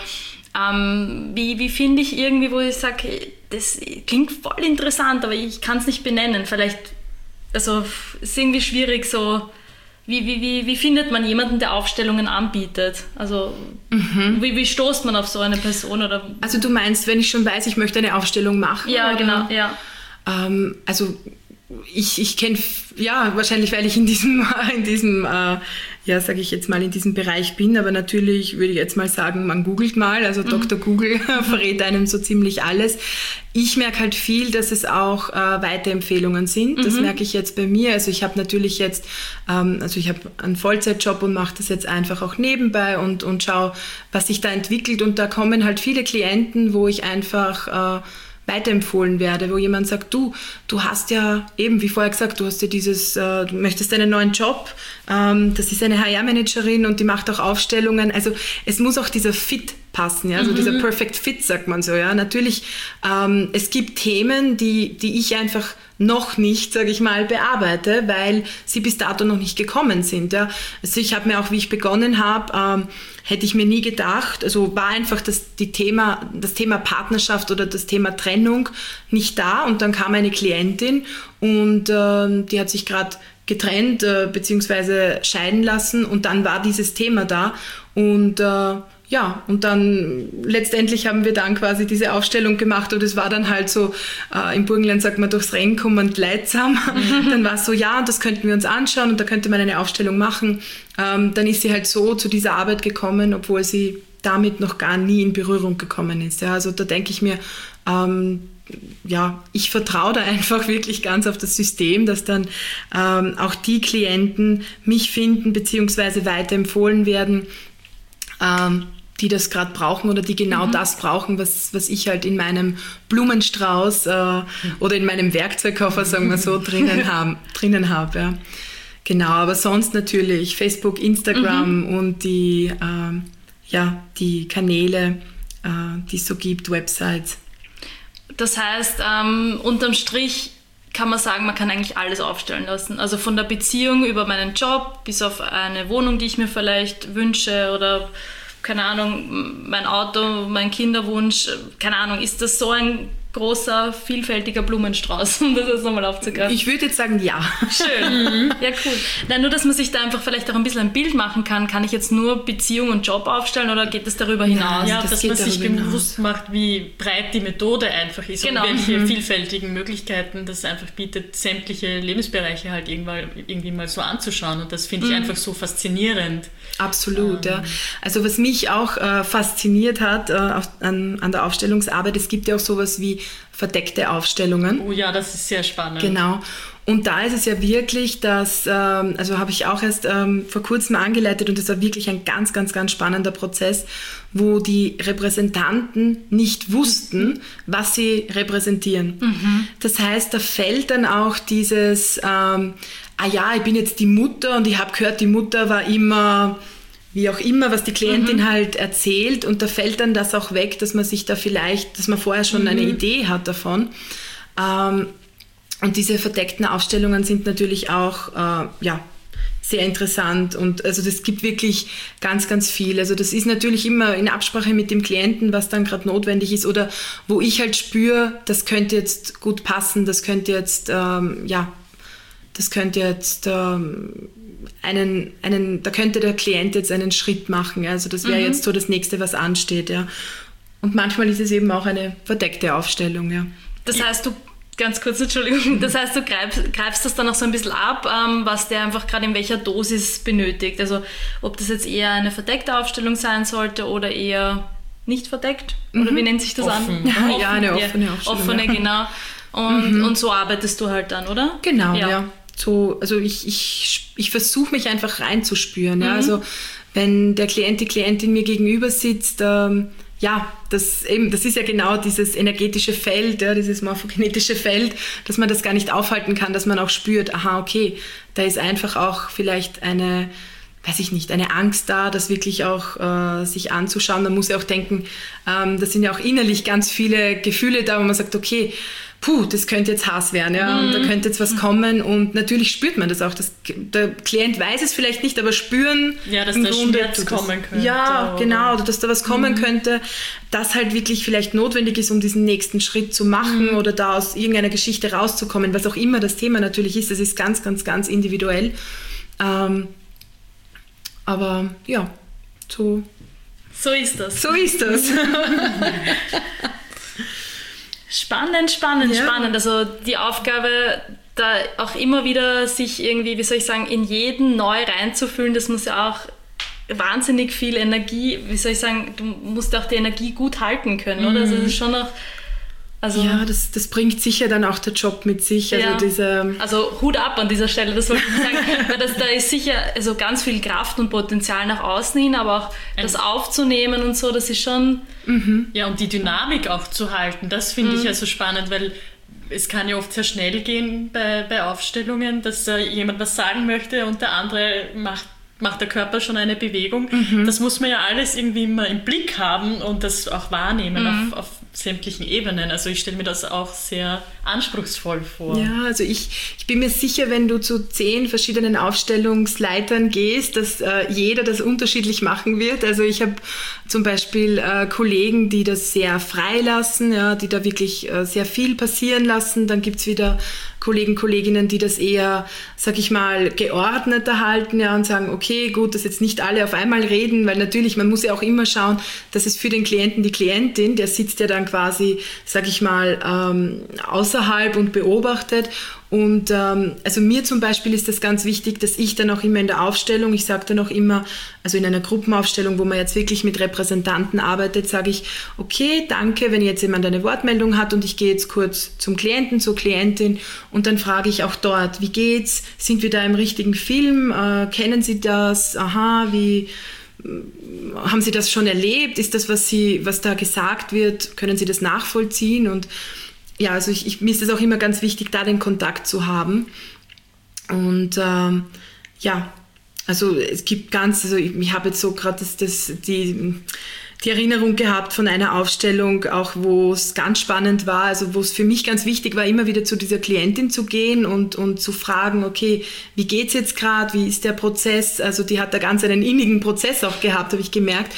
ähm, wie, wie finde ich irgendwie, wo ich sage, das klingt voll interessant, aber ich kann es nicht benennen. Vielleicht, also es ist irgendwie schwierig so... Wie, wie, wie, wie findet man jemanden, der Aufstellungen anbietet? Also mhm. wie, wie stoßt man auf so eine Person? Oder? Also du meinst, wenn ich schon weiß, ich möchte eine Aufstellung machen? Ja, oder? Genau. Ja. Ähm, also ich, ich kenne, ja, wahrscheinlich, weil ich in diesem, in diesem äh, ja, sage ich jetzt mal, in diesem Bereich bin, aber natürlich würde ich jetzt mal sagen, man googelt mal, also mhm. Doktor Google verrät einem so ziemlich alles. Ich merke halt viel, dass es auch äh, Weiterempfehlungen sind. Das mhm. merke ich jetzt bei mir. Also ich habe natürlich jetzt, ähm, also ich habe einen Vollzeitjob und mache das jetzt einfach auch nebenbei und, und schaue, was sich da entwickelt. Und da kommen halt viele Klienten, wo ich einfach... Äh, weiterempfohlen werde, wo jemand sagt, du, du hast ja eben, wie vorher gesagt, du hast ja dieses, äh, du möchtest einen neuen Job, ähm, das ist eine H R-Managerin und die macht auch Aufstellungen, also es muss auch dieser Fit passen, ja, also mhm. dieser Perfect Fit, sagt man so, ja, natürlich, ähm, es gibt Themen, die, die ich einfach noch nicht, sage ich mal, bearbeite, weil sie bis dato noch nicht gekommen sind, ja, also ich habe mir auch, wie ich begonnen habe, ähm, hätte ich mir nie gedacht, also war einfach das, die Thema, das Thema Partnerschaft oder das Thema Trennung nicht da, und dann kam eine Klientin und äh, die hat sich gerade getrennt äh, beziehungsweise scheiden lassen, und dann war dieses Thema da, und äh, ja, und dann letztendlich haben wir dann quasi diese Aufstellung gemacht, und es war dann halt so, äh, im Burgenland sagt man, durchs Rennen kommend leidsam. Mhm. Dann war es so, ja, das könnten wir uns anschauen und da könnte man eine Aufstellung machen. Ähm, dann ist sie halt so zu dieser Arbeit gekommen, obwohl sie damit noch gar nie in Berührung gekommen ist. Ja, also da denke ich mir, ähm, ja, ich vertraue da einfach wirklich ganz auf das System, dass dann ähm, auch die Klienten mich finden beziehungsweise weiterempfohlen werden, ähm, die das gerade brauchen oder die genau mhm. das brauchen, was, was ich halt in meinem Blumenstrauß äh, mhm. oder in meinem Werkzeugkoffer, sagen wir so, drinnen habe. Drinnen hab, ja. Genau, aber sonst natürlich Facebook, Instagram mhm. und die, äh, ja, die Kanäle, äh, die es so gibt, Websites. Das heißt, ähm, unterm Strich kann man sagen, man kann eigentlich alles aufstellen lassen. Also von der Beziehung über meinen Job bis auf eine Wohnung, die ich mir vielleicht wünsche, oder keine Ahnung, mein Auto, mein Kinderwunsch, keine Ahnung, ist das so ein großer, vielfältiger Blumenstrauß, um das jetzt nochmal aufzugreifen. Ich würde jetzt sagen, ja. Schön. Ja, cool. Nein, nur, dass man sich da einfach vielleicht auch ein bisschen ein Bild machen kann. Kann ich jetzt nur Beziehung und Job aufstellen oder geht das darüber hinaus? Ja, das dass geht man sich darüber bewusst hinaus. macht, wie breit die Methode einfach ist Genau. und welche Mhm. vielfältigen Möglichkeiten das einfach bietet, sämtliche Lebensbereiche halt irgendwann, irgendwie mal so anzuschauen. Und das finde ich Mhm. einfach so faszinierend. Absolut, ja. Also was mich auch äh, fasziniert hat äh, auf, an, an der Aufstellungsarbeit, es gibt ja auch sowas wie verdeckte Aufstellungen. Oh ja, das ist sehr spannend. Genau. Und da ist es ja wirklich, dass, ähm, also habe ich auch erst ähm, vor kurzem angeleitet und das war wirklich ein ganz, ganz, ganz spannender Prozess, wo die Repräsentanten nicht wussten, was sie repräsentieren. Mhm. Das heißt, da fällt dann auch dieses, ähm, ah ja, ich bin jetzt die Mutter und ich habe gehört, die Mutter war immer, wie auch immer, was die Klientin Mhm. halt erzählt und da fällt dann das auch weg, dass man sich da vielleicht, dass man vorher schon Mhm. eine Idee hat davon. Ähm, und diese verdeckten Aufstellungen sind natürlich auch, äh, ja, sehr interessant und also das gibt wirklich ganz, ganz viel. Also das ist natürlich immer in Absprache mit dem Klienten, was dann gerade notwendig ist oder wo ich halt spüre, das könnte jetzt gut passen, das könnte jetzt, ähm, ja, das könnte jetzt ähm, einen, einen, da könnte der Klient jetzt einen Schritt machen. Ja. Also das wäre Mhm. jetzt so das Nächste, was ansteht. Ja. Und manchmal ist es eben auch eine verdeckte Aufstellung. Ja. Das heißt, du, ganz kurz, Entschuldigung, das heißt, du greifst, greifst das dann auch so ein bisschen ab, ähm, was der einfach gerade in welcher Dosis benötigt. Also ob das jetzt eher eine verdeckte Aufstellung sein sollte oder eher nicht verdeckt? Oder wie nennt sich das Offen. an? Ja, eine offene Aufstellung, Offene, ja. genau. Und, und so arbeitest du halt dann, oder? Genau, Ja. ja. So, also ich, ich, ich versuche mich einfach reinzuspüren. Ja. Mhm. Also wenn der Klient, die Klientin mir gegenüber sitzt, ähm, ja, das, eben, das ist ja genau dieses energetische Feld, ja, dieses morphogenetische Feld, dass man das gar nicht aufhalten kann, dass man auch spürt, aha, okay, da ist einfach auch vielleicht eine, weiß ich nicht, eine Angst da, das wirklich auch äh, sich anzuschauen. Man muss ja auch denken, ähm, da sind ja auch innerlich ganz viele Gefühle da, wo man sagt, okay, puh, das könnte jetzt Hass werden, ja, und da könnte jetzt was kommen und natürlich spürt man das auch. Das, der Klient weiß es vielleicht nicht, aber spüren Ja, dass im der Grunde Schmerz tut das. kommen könnte, Ja, oder- genau, oder dass da was kommen könnte, das halt wirklich vielleicht notwendig ist, um diesen nächsten Schritt zu machen oder da aus irgendeiner Geschichte rauszukommen, was auch immer das Thema natürlich ist, das ist ganz, ganz, ganz individuell. Ähm, aber ja, so, So ist das. so ist das. Spannend, spannend, Ja. spannend. Also die Aufgabe, da auch immer wieder sich irgendwie, wie soll ich sagen, in jeden neu reinzufühlen, das muss ja auch wahnsinnig viel Energie, wie soll ich sagen, du musst auch die Energie gut halten können, oder? Also das ist schon noch, also, Ja, das, das bringt sicher dann auch der Job mit sich. Also Ja. diese, also Hut ab an dieser Stelle, das wollte ich sagen, weil das, da ist sicher also ganz viel Kraft und Potenzial nach außen hin, aber auch das aufzunehmen und so, das ist schon, Ja, und die Dynamik auch zu halten, das finde Mhm. ich ja so spannend, weil es kann ja oft sehr schnell gehen bei, bei Aufstellungen, dass äh, jemand was sagen möchte und der andere macht, macht der Körper schon eine Bewegung. Mhm. Das muss man ja alles irgendwie immer im Blick haben und das auch wahrnehmen Mhm. auf, auf sämtlichen Ebenen. Also ich stelle mir das auch sehr anspruchsvoll vor. Ja, also ich, ich bin mir sicher, wenn du zu zehn verschiedenen Aufstellungsleitern gehst, dass äh, jeder das unterschiedlich machen wird. Also ich habe zum Beispiel äh, Kollegen, die das sehr frei lassen, ja, die da wirklich äh, sehr viel passieren lassen. Dann gibt's wieder Kollegen, Kolleginnen, die das eher, sag ich mal, geordneter halten, ja, und sagen, okay, gut, dass jetzt nicht alle auf einmal reden, weil natürlich, man muss ja auch immer schauen, dass es für den Klienten, die Klientin, der sitzt ja dann quasi, sag ich mal, ähm, außerhalb und beobachtet. Und ähm, also mir zum Beispiel ist das ganz wichtig, dass ich dann auch immer in der Aufstellung, ich sage dann auch immer, also in einer Gruppenaufstellung, wo man jetzt wirklich mit Repräsentanten arbeitet, sage ich, okay, danke, wenn jetzt jemand eine Wortmeldung hat und ich gehe jetzt kurz zum Klienten, zur Klientin und dann frage ich auch dort, wie geht's? Sind wir da im richtigen Film? Äh, kennen Sie das? Aha, wie... Haben Sie das schon erlebt? Ist das, was Sie, was da gesagt wird, können Sie das nachvollziehen? Und ja, also ich, ich, mir ist es auch immer ganz wichtig, da den Kontakt zu haben. Und ähm, ja, also es gibt ganz, also ich, ich habe jetzt so gerade das, das, die, die Erinnerung gehabt von einer Aufstellung, auch wo es ganz spannend war, also wo es für mich ganz wichtig war, immer wieder zu dieser Klientin zu gehen und, und zu fragen, okay, wie geht's jetzt gerade, wie ist der Prozess? Also die hat da ganz einen innigen Prozess auch gehabt, habe ich gemerkt.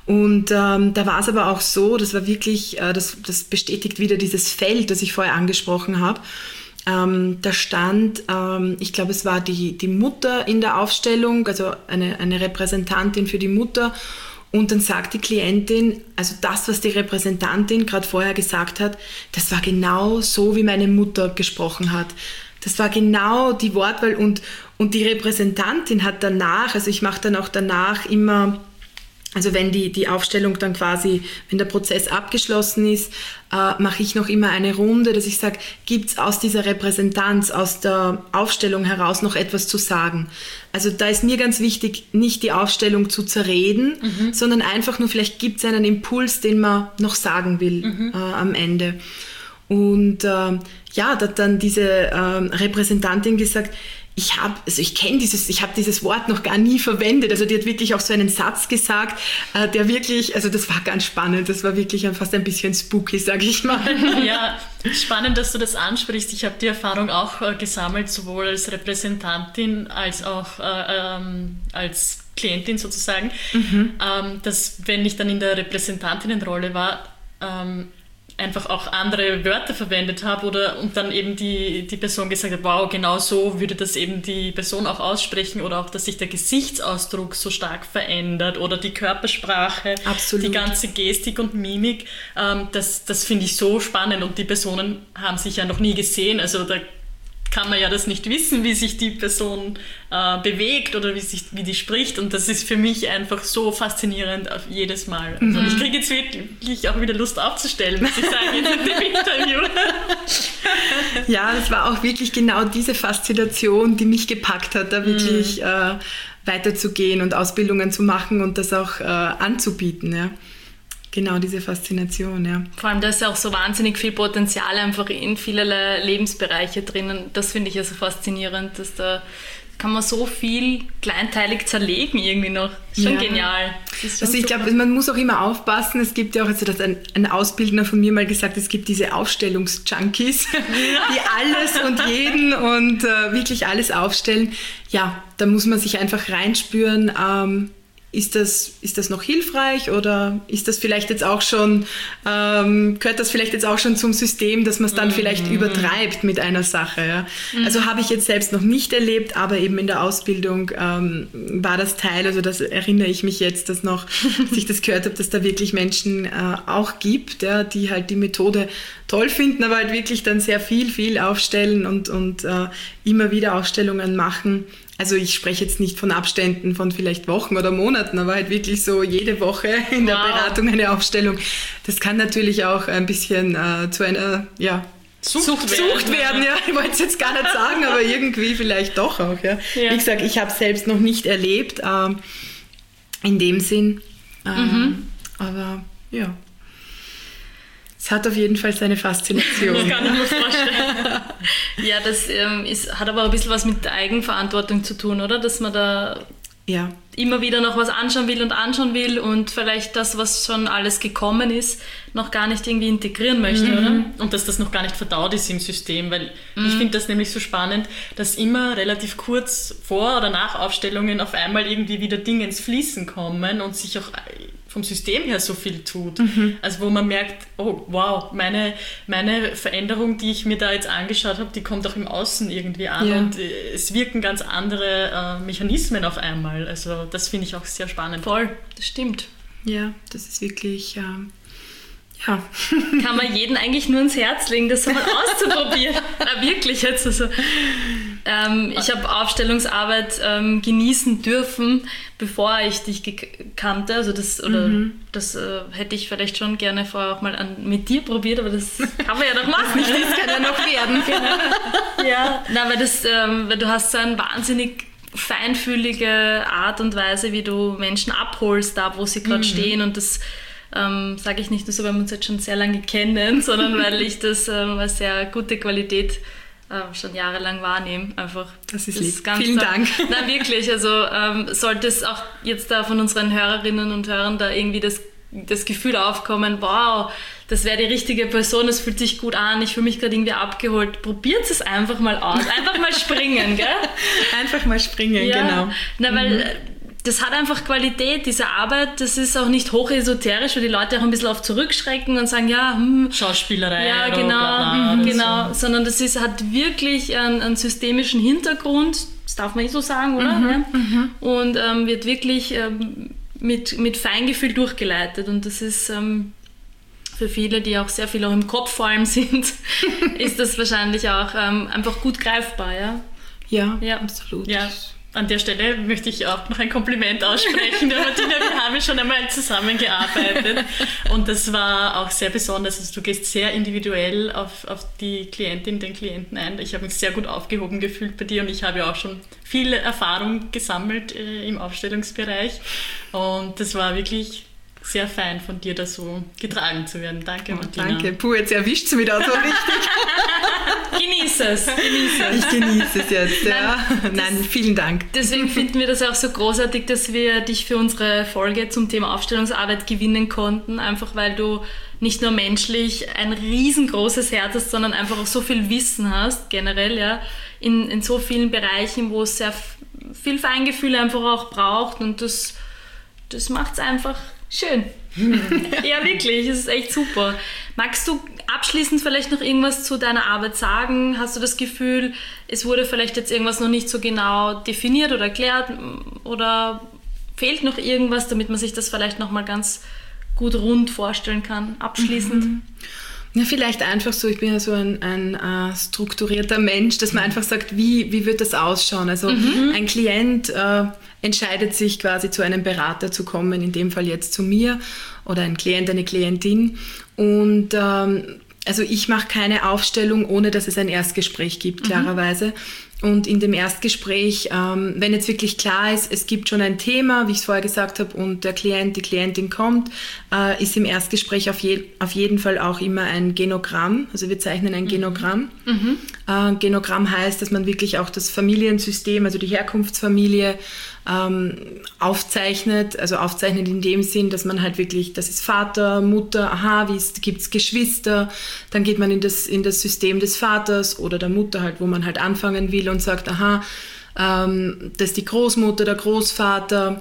Und ähm, da war es aber auch so, das war wirklich, äh, das, das bestätigt wieder dieses Feld, das ich vorher angesprochen habe. Ähm, da stand, ähm, ich glaube, es war die, die Mutter in der Aufstellung, also eine, eine Repräsentantin für die Mutter. Und dann sagt die Klientin, also das, was die Repräsentantin gerade vorher gesagt hat, das war genau so, wie meine Mutter gesprochen hat. Das war genau die Wortwahl. Und, und die Repräsentantin hat danach, also ich mache dann auch danach immer... Also wenn die, die Aufstellung dann quasi, wenn der Prozess abgeschlossen ist, äh, mache ich noch immer eine Runde, dass ich sage, gibt es aus dieser Repräsentanz, aus der Aufstellung heraus noch etwas zu sagen? Also da ist mir ganz wichtig, nicht die Aufstellung zu zerreden, mhm. sondern einfach nur, vielleicht gibt es einen Impuls, den man noch sagen will mhm. äh, am Ende. Und äh, ja, da hat dann diese äh, Repräsentantin gesagt, ich habe, also ich kenne dieses, ich habe dieses Wort noch gar nie verwendet. Also die hat wirklich auch so einen Satz gesagt, äh, der wirklich, also das war ganz spannend. Das war wirklich fast ein bisschen spooky, sage ich mal. Ja, spannend, dass du das ansprichst. Ich habe die Erfahrung auch äh, gesammelt, sowohl als Repräsentantin als auch äh, ähm, als Klientin sozusagen, mhm. ähm, dass wenn ich dann in der Repräsentantinnenrolle war, ähm, einfach auch andere Wörter verwendet habe oder und dann eben die, die Person gesagt hat, wow, genau so würde das eben die Person auch aussprechen oder auch, dass sich der Gesichtsausdruck so stark verändert oder die Körpersprache, Absolut. Die ganze Gestik und Mimik, ähm, das, das finde ich so spannend und die Personen haben sich ja noch nie gesehen, also da kann man ja das nicht wissen, wie sich die Person äh, bewegt oder wie, sich, wie die spricht und das ist für mich einfach so faszinierend auf jedes Mal. Also mhm. ich kriege jetzt wirklich auch wieder Lust aufzustellen, muss ich sagen, jetzt in dem Interview. Ja, das war auch wirklich genau diese Faszination, die mich gepackt hat, da wirklich mhm. äh, weiterzugehen und Ausbildungen zu machen und das auch äh, anzubieten, ja. Genau, diese Faszination, ja. Vor allem, da ist ja auch so wahnsinnig viel Potenzial einfach in vielerlei Lebensbereiche drinnen. Das finde ich ja so faszinierend, dass da kann man so viel kleinteilig zerlegen irgendwie noch. Das ist schon ja. genial. Ist schon also ich glaube, man muss auch immer aufpassen. Es gibt ja auch, also das hat ein, ein Ausbildner von mir mal gesagt, es gibt diese Aufstellungsjunkies, ja. die alles und jeden und äh, wirklich alles aufstellen. Ja, da muss man sich einfach reinspüren, ähm, Ist das, ist das noch hilfreich oder ist das vielleicht jetzt auch schon, ähm, gehört das vielleicht jetzt auch schon zum System, dass man es dann mm. vielleicht übertreibt mit einer Sache? Ja? Mm. Also habe ich jetzt selbst noch nicht erlebt, aber eben in der Ausbildung ähm, war das Teil, also das erinnere ich mich jetzt, dass noch, dass ich das gehört habe, dass da wirklich Menschen äh, auch gibt, ja, die halt die Methode toll finden, aber halt wirklich dann sehr viel, viel aufstellen und, und äh, immer wieder Aufstellungen machen. Also ich spreche jetzt nicht von Abständen von vielleicht Wochen oder Monaten, aber halt wirklich so jede Woche in der wow. Beratung eine Aufstellung. Das kann natürlich auch ein bisschen äh, zu einer ja, Sucht, Sucht werden. Sucht werden ja. Ich wollte es jetzt gar nicht sagen, aber irgendwie vielleicht doch auch. Ja. Ja. Wie gesagt, ich habe es selbst noch nicht erlebt, äh, in dem Sinn. Äh, mhm. Aber ja. Es hat auf jeden Fall seine Faszination. Das kann ich mir vorstellen. Ja, das ähm, ist, hat aber ein bisschen was mit der Eigenverantwortung zu tun, oder? Dass man da ja. immer wieder noch was anschauen will und anschauen will und vielleicht das, was schon alles gekommen ist, noch gar nicht irgendwie integrieren möchte, mhm. oder? Und dass das noch gar nicht verdaut ist im System, weil mhm. ich finde das nämlich so spannend, dass immer relativ kurz vor oder nach Aufstellungen auf einmal irgendwie wieder Dinge ins Fließen kommen und sich auch vom System her so viel tut. Mhm. Also wo man merkt, oh wow, meine, meine Veränderung, die ich mir da jetzt angeschaut habe, die kommt auch im Außen irgendwie an ja. und äh, es wirken ganz andere äh, Mechanismen auf einmal. Also das finde ich auch sehr spannend. Voll, das stimmt. Ja, das ist wirklich... Ähm Ja. Kann man jeden eigentlich nur ins Herz legen, das mal auszuprobieren. Na, wirklich jetzt. Also, ähm, ich habe Aufstellungsarbeit ähm, genießen dürfen, bevor ich dich kannte. Also das, oder mhm. das äh, hätte ich vielleicht schon gerne vorher auch mal an, mit dir probiert, aber das kann man ja noch machen. Das kann ja noch werden. Ja, na, weil, das, ähm, weil du hast so ein wahnsinnig feinfühlige Art und Weise, wie du Menschen abholst, da wo sie gerade mhm. stehen und das Ähm, sage ich nicht nur so, weil wir uns jetzt schon sehr lange kennen, sondern weil ich das ähm, als sehr gute Qualität äh, schon jahrelang wahrnehme. Einfach. Das ist lieb. Das Vielen Dank. Nein, wirklich. Also ähm, sollte es auch jetzt da von unseren Hörerinnen und Hörern da irgendwie das, das Gefühl aufkommen, wow, das wäre die richtige Person, das fühlt sich gut an, ich fühle mich gerade irgendwie abgeholt. Probiert es einfach mal aus. Einfach mal springen, gell? Einfach mal springen, ja. genau. Na, weil... Mhm. das hat einfach Qualität, diese Arbeit. Das ist auch nicht hochesoterisch, weil die Leute auch ein bisschen oft zurückschrecken und sagen, ja, hm, Schauspielerei. ja, oder genau, bla bla genau, so. sondern das ist, hat wirklich einen, einen systemischen Hintergrund, das darf man eh so sagen, oder? Mhm, ja? mhm. Und ähm, wird wirklich ähm, mit, mit Feingefühl durchgeleitet und das ist ähm, für viele, die auch sehr viel auch im Kopf vor allem sind, ist das wahrscheinlich auch ähm, einfach gut greifbar, ja? Ja, Ja. absolut. Ja, an der Stelle möchte ich auch noch ein Kompliment aussprechen. Der Martina, wir haben ja schon einmal zusammengearbeitet und das war auch sehr besonders. Also du gehst sehr individuell auf, auf die Klientin, den Klienten ein. Ich habe mich sehr gut aufgehoben gefühlt bei dir und ich habe ja auch schon viel Erfahrung gesammelt äh, im Aufstellungsbereich und das war wirklich sehr fein von dir, da so getragen zu werden. Danke, Oh, Martina. danke. Puh, jetzt erwischt sie mich da so richtig. Genieße es, genieße es. Ich genieße es jetzt. Ja. Nein, Nein, vielen Dank. Deswegen finden wir das auch so großartig, dass wir dich für unsere Folge zum Thema Aufstellungsarbeit gewinnen konnten, einfach weil du nicht nur menschlich ein riesengroßes Herz hast, sondern einfach auch so viel Wissen hast, generell, ja, in, in so vielen Bereichen, wo es sehr f- viel Feingefühl einfach auch braucht und das, das macht es einfach schön. Ja, wirklich, es ist echt super. Magst du abschließend vielleicht noch irgendwas zu deiner Arbeit sagen? Hast du das Gefühl, es wurde vielleicht jetzt irgendwas noch nicht so genau definiert oder erklärt oder fehlt noch irgendwas, damit man sich das vielleicht nochmal ganz gut rund vorstellen kann, abschließend? Mhm. Ja, vielleicht einfach so, ich bin ja so ein, ein äh, strukturierter Mensch, dass man einfach sagt, wie, wie wird das ausschauen? Also mhm. ein Klient äh, entscheidet sich quasi zu einem Berater zu kommen, in dem Fall jetzt zu mir oder ein Klient, eine Klientin und ähm, also ich mache keine Aufstellung, ohne dass es ein Erstgespräch gibt, klarerweise. Mhm. Und in dem Erstgespräch, ähm, wenn jetzt wirklich klar ist, es gibt schon ein Thema, wie ich es vorher gesagt habe, und der Klient, die Klientin kommt, äh, ist im Erstgespräch auf, je, auf jeden Fall auch immer ein Genogramm. Also wir zeichnen ein Genogramm. Mhm. Äh, Genogramm heißt, dass man wirklich auch das Familiensystem, also die Herkunftsfamilie, ähm, aufzeichnet. Also aufzeichnet in dem Sinn, dass man halt wirklich, das ist Vater, Mutter, aha, wie gibt es Geschwister, dann geht man in das, in das System des Vaters oder der Mutter halt, wo man halt anfangen will und sagt, aha, ähm, das ist die Großmutter, der Großvater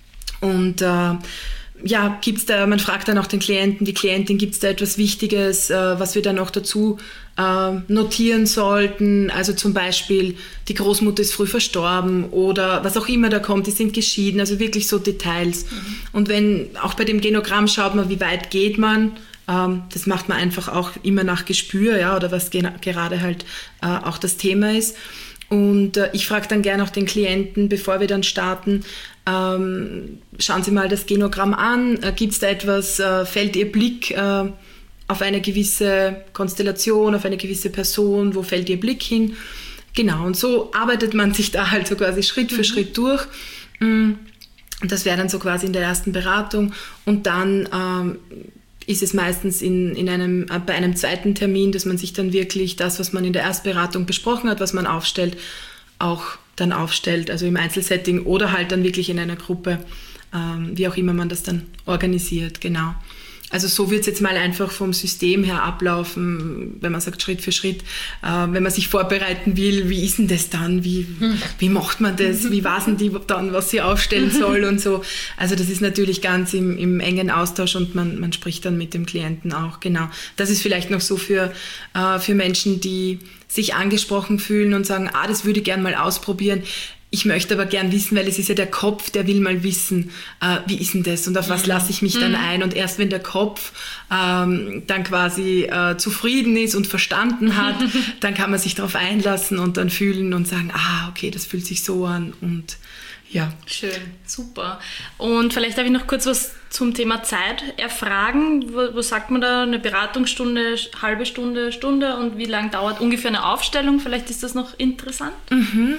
und äh, ja, gibt's da, man fragt dann auch den Klienten, die Klientin, gibt es da etwas Wichtiges, äh, was wir dann noch dazu äh, notieren sollten, also zum Beispiel, die Großmutter ist früh verstorben oder was auch immer da kommt, die sind geschieden, also wirklich so Details. Mhm. Und wenn, auch bei dem Genogramm schaut man, wie weit geht man, ähm, das macht man einfach auch immer nach Gespür, ja, oder was ge- gerade halt äh, auch das Thema ist. Und äh, ich frage dann gerne auch den Klienten, bevor wir dann starten, ähm, schauen Sie mal das Genogramm an, äh, gibt es da etwas, äh, fällt Ihr Blick äh, auf eine gewisse Konstellation, auf eine gewisse Person, wo fällt Ihr Blick hin? Genau, und so arbeitet man sich da halt so quasi Schritt für mhm. Schritt durch. Und das wäre dann so quasi in der ersten Beratung und dann ähm, ist es meistens in, in einem, äh, bei einem zweiten Termin, dass man sich dann wirklich das, was man in der Erstberatung besprochen hat, was man aufstellt, auch dann aufstellt, also im Einzelsetting oder halt dann wirklich in einer Gruppe, ähm, wie auch immer man das dann organisiert, genau. Also so wird es jetzt mal einfach vom System her ablaufen, wenn man sagt Schritt für Schritt, äh, wenn man sich vorbereiten will, wie ist denn das dann, wie, wie macht man das, wie weiß denn die dann, was sie aufstellen soll und so. Also das ist natürlich ganz im, im engen Austausch und man, man spricht dann mit dem Klienten auch, genau. Das ist vielleicht noch so für, äh, für Menschen, die sich angesprochen fühlen und sagen, ah, das würde ich gern mal ausprobieren. Ich möchte aber gern wissen, weil es ist ja der Kopf, der will mal wissen, äh, wie ist denn das und auf was lasse ich mich dann ein. Und erst wenn der Kopf ähm, dann quasi äh, zufrieden ist und verstanden hat, dann kann man sich darauf einlassen und dann fühlen und sagen, ah, okay, das fühlt sich so an und ja. Schön, super. Und vielleicht darf ich noch kurz was zum Thema Zeit erfragen. Wo, wo sagt man da, eine Beratungsstunde, halbe Stunde, Stunde und wie lange dauert ungefähr eine Aufstellung? Vielleicht ist das noch interessant. Mhm.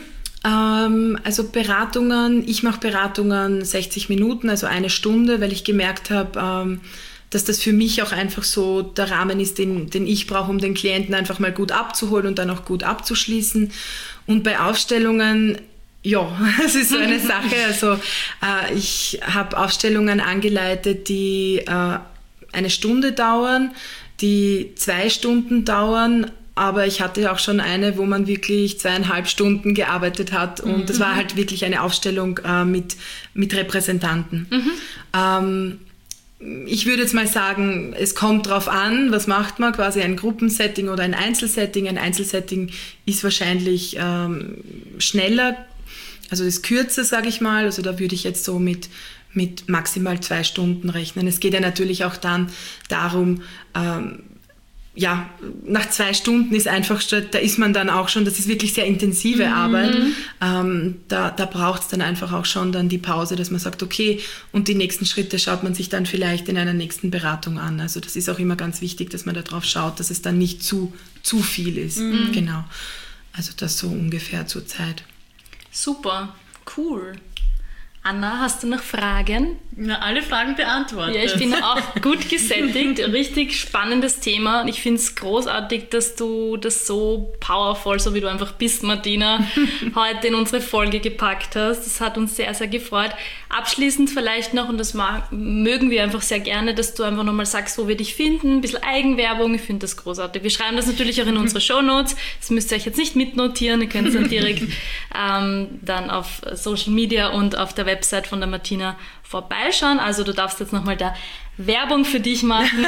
Also Beratungen, ich mache Beratungen sechzig Minuten, also eine Stunde, weil ich gemerkt habe, dass das für mich auch einfach so der Rahmen ist, den, den ich brauche, um den Klienten einfach mal gut abzuholen und dann auch gut abzuschließen. Und bei Aufstellungen, ja, es ist so eine Sache. Also ich habe Aufstellungen angeleitet, die eine Stunde dauern, die zwei Stunden dauern, aber ich hatte auch schon eine, wo man wirklich zweieinhalb Stunden gearbeitet hat und mhm. das war halt wirklich eine Aufstellung äh, mit, mit Repräsentanten. Mhm. Ähm, ich würde jetzt mal sagen, es kommt drauf an, was macht man, quasi ein Gruppensetting oder ein Einzelsetting. Ein Einzelsetting ist wahrscheinlich ähm, schneller, also ist kürzer, sage ich mal, also da würde ich jetzt so mit mit maximal zwei Stunden rechnen. Es geht ja natürlich auch dann darum, ähm, ja, nach zwei Stunden ist einfach, da ist man dann auch schon, das ist wirklich sehr intensive mhm. Arbeit, ähm, da, da braucht es dann einfach auch schon dann die Pause, dass man sagt, okay, und die nächsten Schritte schaut man sich dann vielleicht in einer nächsten Beratung an. Also das ist auch immer ganz wichtig, dass man darauf schaut, dass es dann nicht zu, zu viel ist. Mhm. Genau. Also das so ungefähr zur Zeit. Super, cool. Anna, hast du noch Fragen? Na, alle Fragen beantwortet. Ja, ich bin auch gut gesättigt. Richtig spannendes Thema. Und ich finde es großartig, dass du das so powerful, so wie du einfach bist, Martina, heute in unsere Folge gepackt hast. Das hat uns sehr, sehr gefreut. Abschließend vielleicht noch, und das mag, mögen wir einfach sehr gerne, dass du einfach nochmal sagst, wo wir dich finden. Ein bisschen Eigenwerbung. Ich finde das großartig. Wir schreiben das natürlich auch in unsere Shownotes. Das müsst ihr euch jetzt nicht mitnotieren. Ihr könnt es dann direkt ähm, dann auf Social Media und auf der Website von der Martina vorbeischauen. Also du darfst jetzt nochmal da Werbung für dich machen.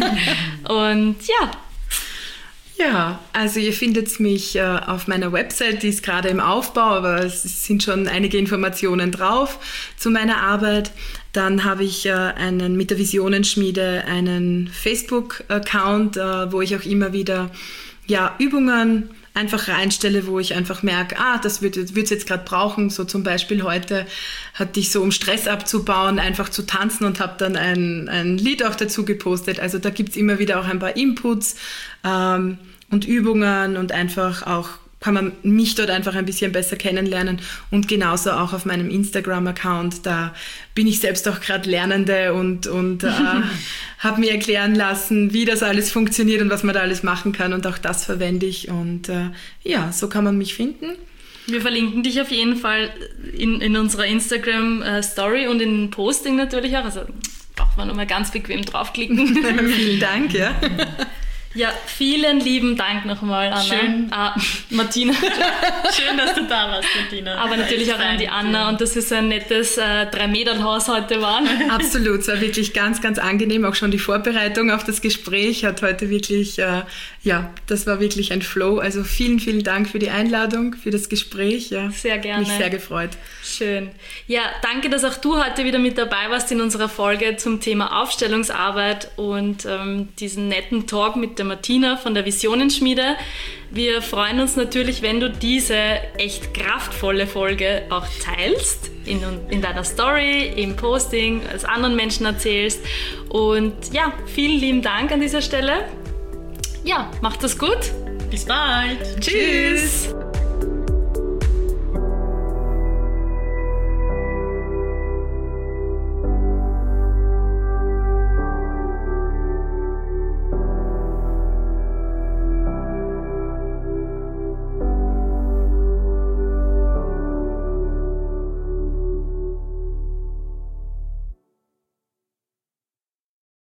Und ja. Ja, also ihr findet mich äh, auf meiner Website, die ist gerade im Aufbau, aber es sind schon einige Informationen drauf zu meiner Arbeit. Dann habe ich äh, einen mit der Visionenschmiede einen Facebook-Account, äh, wo ich auch immer wieder ja, Übungen einfach reinstelle, wo ich einfach merke, ah, das würde es jetzt gerade brauchen. So zum Beispiel heute hatte ich so, um Stress abzubauen, einfach zu tanzen und habe dann ein, ein Lied auch dazu gepostet. Also da gibt's immer wieder auch ein paar Inputs ähm, und Übungen und einfach auch kann man mich dort einfach ein bisschen besser kennenlernen und genauso auch auf meinem Instagram-Account, da bin ich selbst auch gerade Lernende und, und äh, habe mir erklären lassen, wie das alles funktioniert und was man da alles machen kann und auch das verwende ich und äh, ja, so kann man mich finden. Wir verlinken dich auf jeden Fall in, in unserer Instagram-Story und in Posting natürlich auch, also braucht man nochmal ganz bequem draufklicken. Vielen Dank, ja. Ja, vielen lieben Dank nochmal, Anna. Schön, ah, Martina. Schön, dass du da warst, Martina. Aber natürlich auch an die Anna und dass es so ein nettes äh, Drei-Meter-Haus heute war. Absolut, es war wirklich ganz, ganz angenehm. Auch schon die Vorbereitung auf das Gespräch hat heute wirklich, äh, ja, das war wirklich ein Flow. Also vielen, vielen Dank für die Einladung, für das Gespräch. Ja, sehr gerne. Mich sehr gefreut. Schön. Ja, danke, dass auch du heute wieder mit dabei warst in unserer Folge zum Thema Aufstellungsarbeit und ähm, diesen netten Talk mit der Martina von der Visionenschmiede. Wir freuen uns natürlich, wenn du diese echt kraftvolle Folge auch teilst in, in deiner Story, im Posting, als anderen Menschen erzählst. Und ja, vielen lieben Dank an dieser Stelle. Ja, macht das gut. Bis bald. Tschüss.